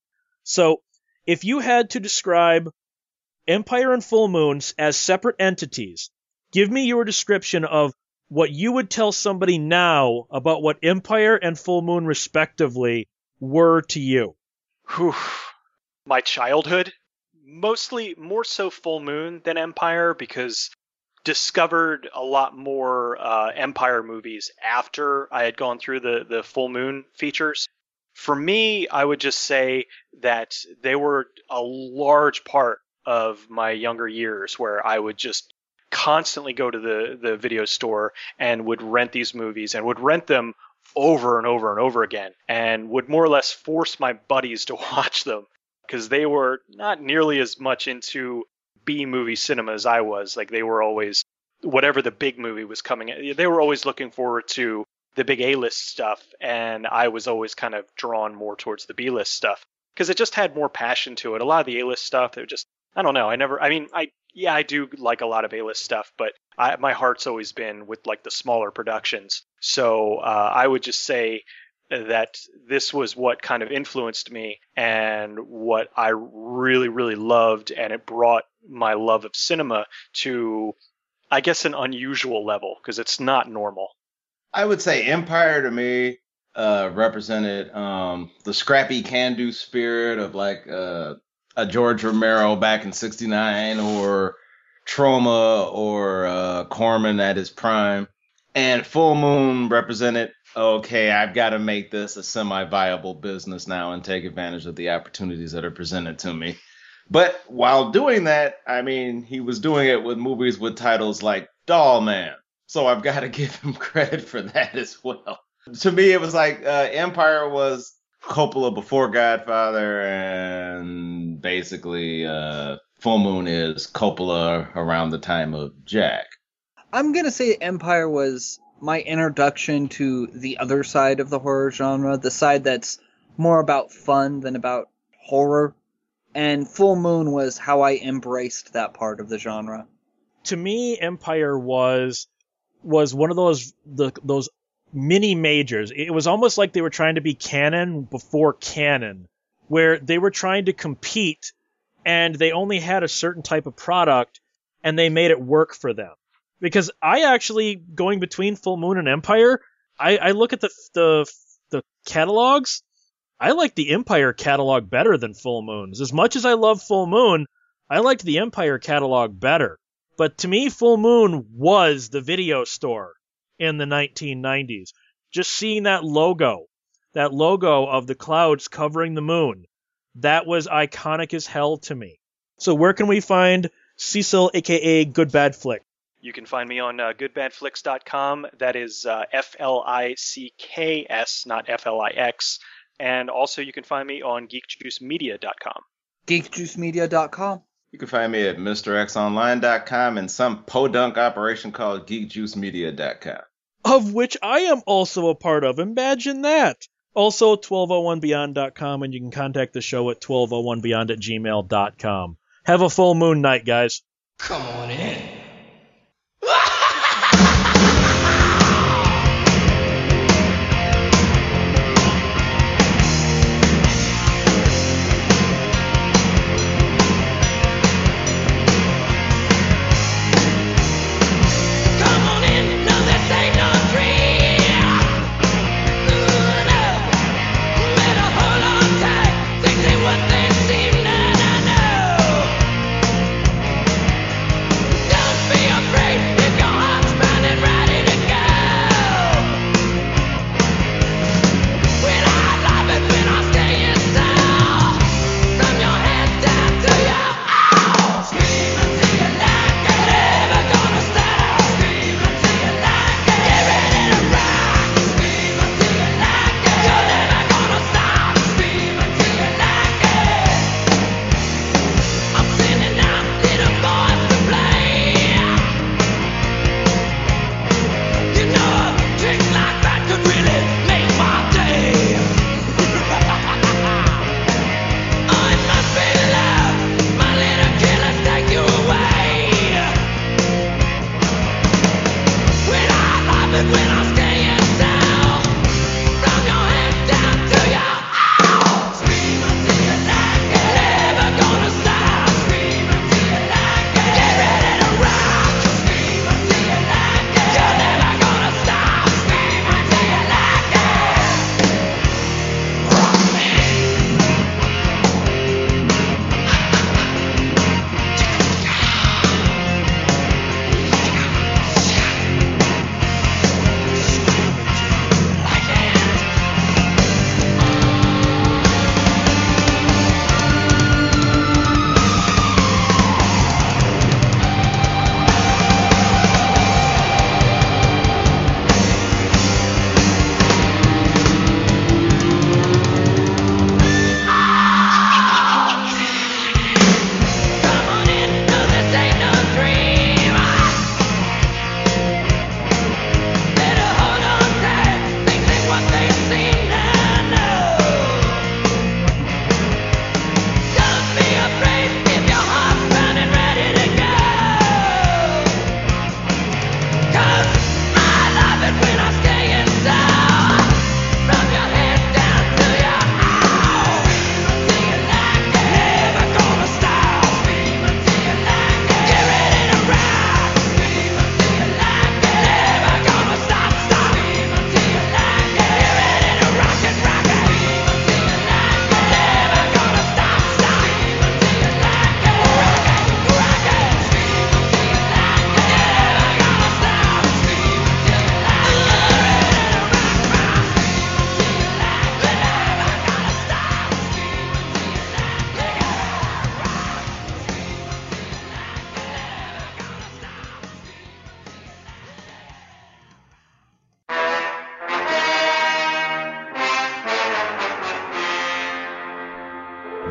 So, if you had to describe Empire and Full Moon as separate entities, give me your description of what you would tell somebody now about what Empire and Full Moon respectively were to you. Whew. My childhood? Mostly more so Full Moon than Empire, because discovered a lot more uh, Empire movies after I had gone through the, the Full Moon features. For me, I would just say that they were a large part of my younger years where I would just constantly go to the, the video store and would rent these movies and would rent them over and over and over again and would more or less force my buddies to watch them because they were not nearly as much into B-movie cinema as I was. Like they were always, whatever the big movie was coming, they were always looking forward to the big A-list stuff, and I was always kind of drawn more towards the B-list stuff because it just had more passion to it. A lot of the A-list stuff, they were just, I don't know, I never, I mean, I yeah, I do like a lot of A-list stuff, but I, my heart's always been with like the smaller productions. So uh, I would just say that this was what kind of influenced me and what I really, really loved, and it brought my love of cinema to, I guess, an unusual level because it's not normal. I would say Empire to me uh, represented um, the scrappy can-do spirit of like uh, a George Romero back in sixty-nine, or Troma, or uh, Corman at his prime. And Full Moon represented, okay, I've got to make this a semi-viable business now and take advantage of the opportunities that are presented to me. But while doing that, I mean, he was doing it with movies with titles like Doll Man. So I've got to give him credit for that as well. To me, it was like uh, Empire was Coppola before Godfather, and basically uh, Full Moon is Coppola around the time of Jack. I'm going to say Empire was my introduction to the other side of the horror genre, the side that's more about fun than about horror. And Full Moon was how I embraced that part of the genre. To me, Empire was was one of those the, those mini majors. It was almost like they were trying to be canon before canon, where they were trying to compete and they only had a certain type of product and they made it work for them. Because I actually, going between Full Moon and Empire, I, I look at the, the the catalogs. I like the Empire catalog better than Full Moon's. As much as I love Full Moon, I liked the Empire catalog better. But to me, Full Moon was the video store in the nineteen nineties. Just seeing that logo, that logo of the clouds covering the moon, that was iconic as hell to me. So where can we find Cecil, a k a. Good Bad Flick? You can find me on uh, good bad flicks dot com. That is uh, F L I C K S, not F L I X. And also you can find me on geek juice media dot com. geek juice media dot com. You can find me at Mister X Online dot com and some podunk operation called geek juice media dot com. Of which I am also a part of. Imagine that. Also, twelve oh one beyond dot com, and you can contact the show at twelve oh one beyond at gmail dot com. Have a full moon night, guys. Come on in.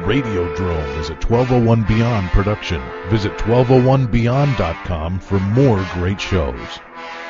Radiodrome is a twelve oh one Beyond production. Visit twelve oh one beyond dot com for more great shows.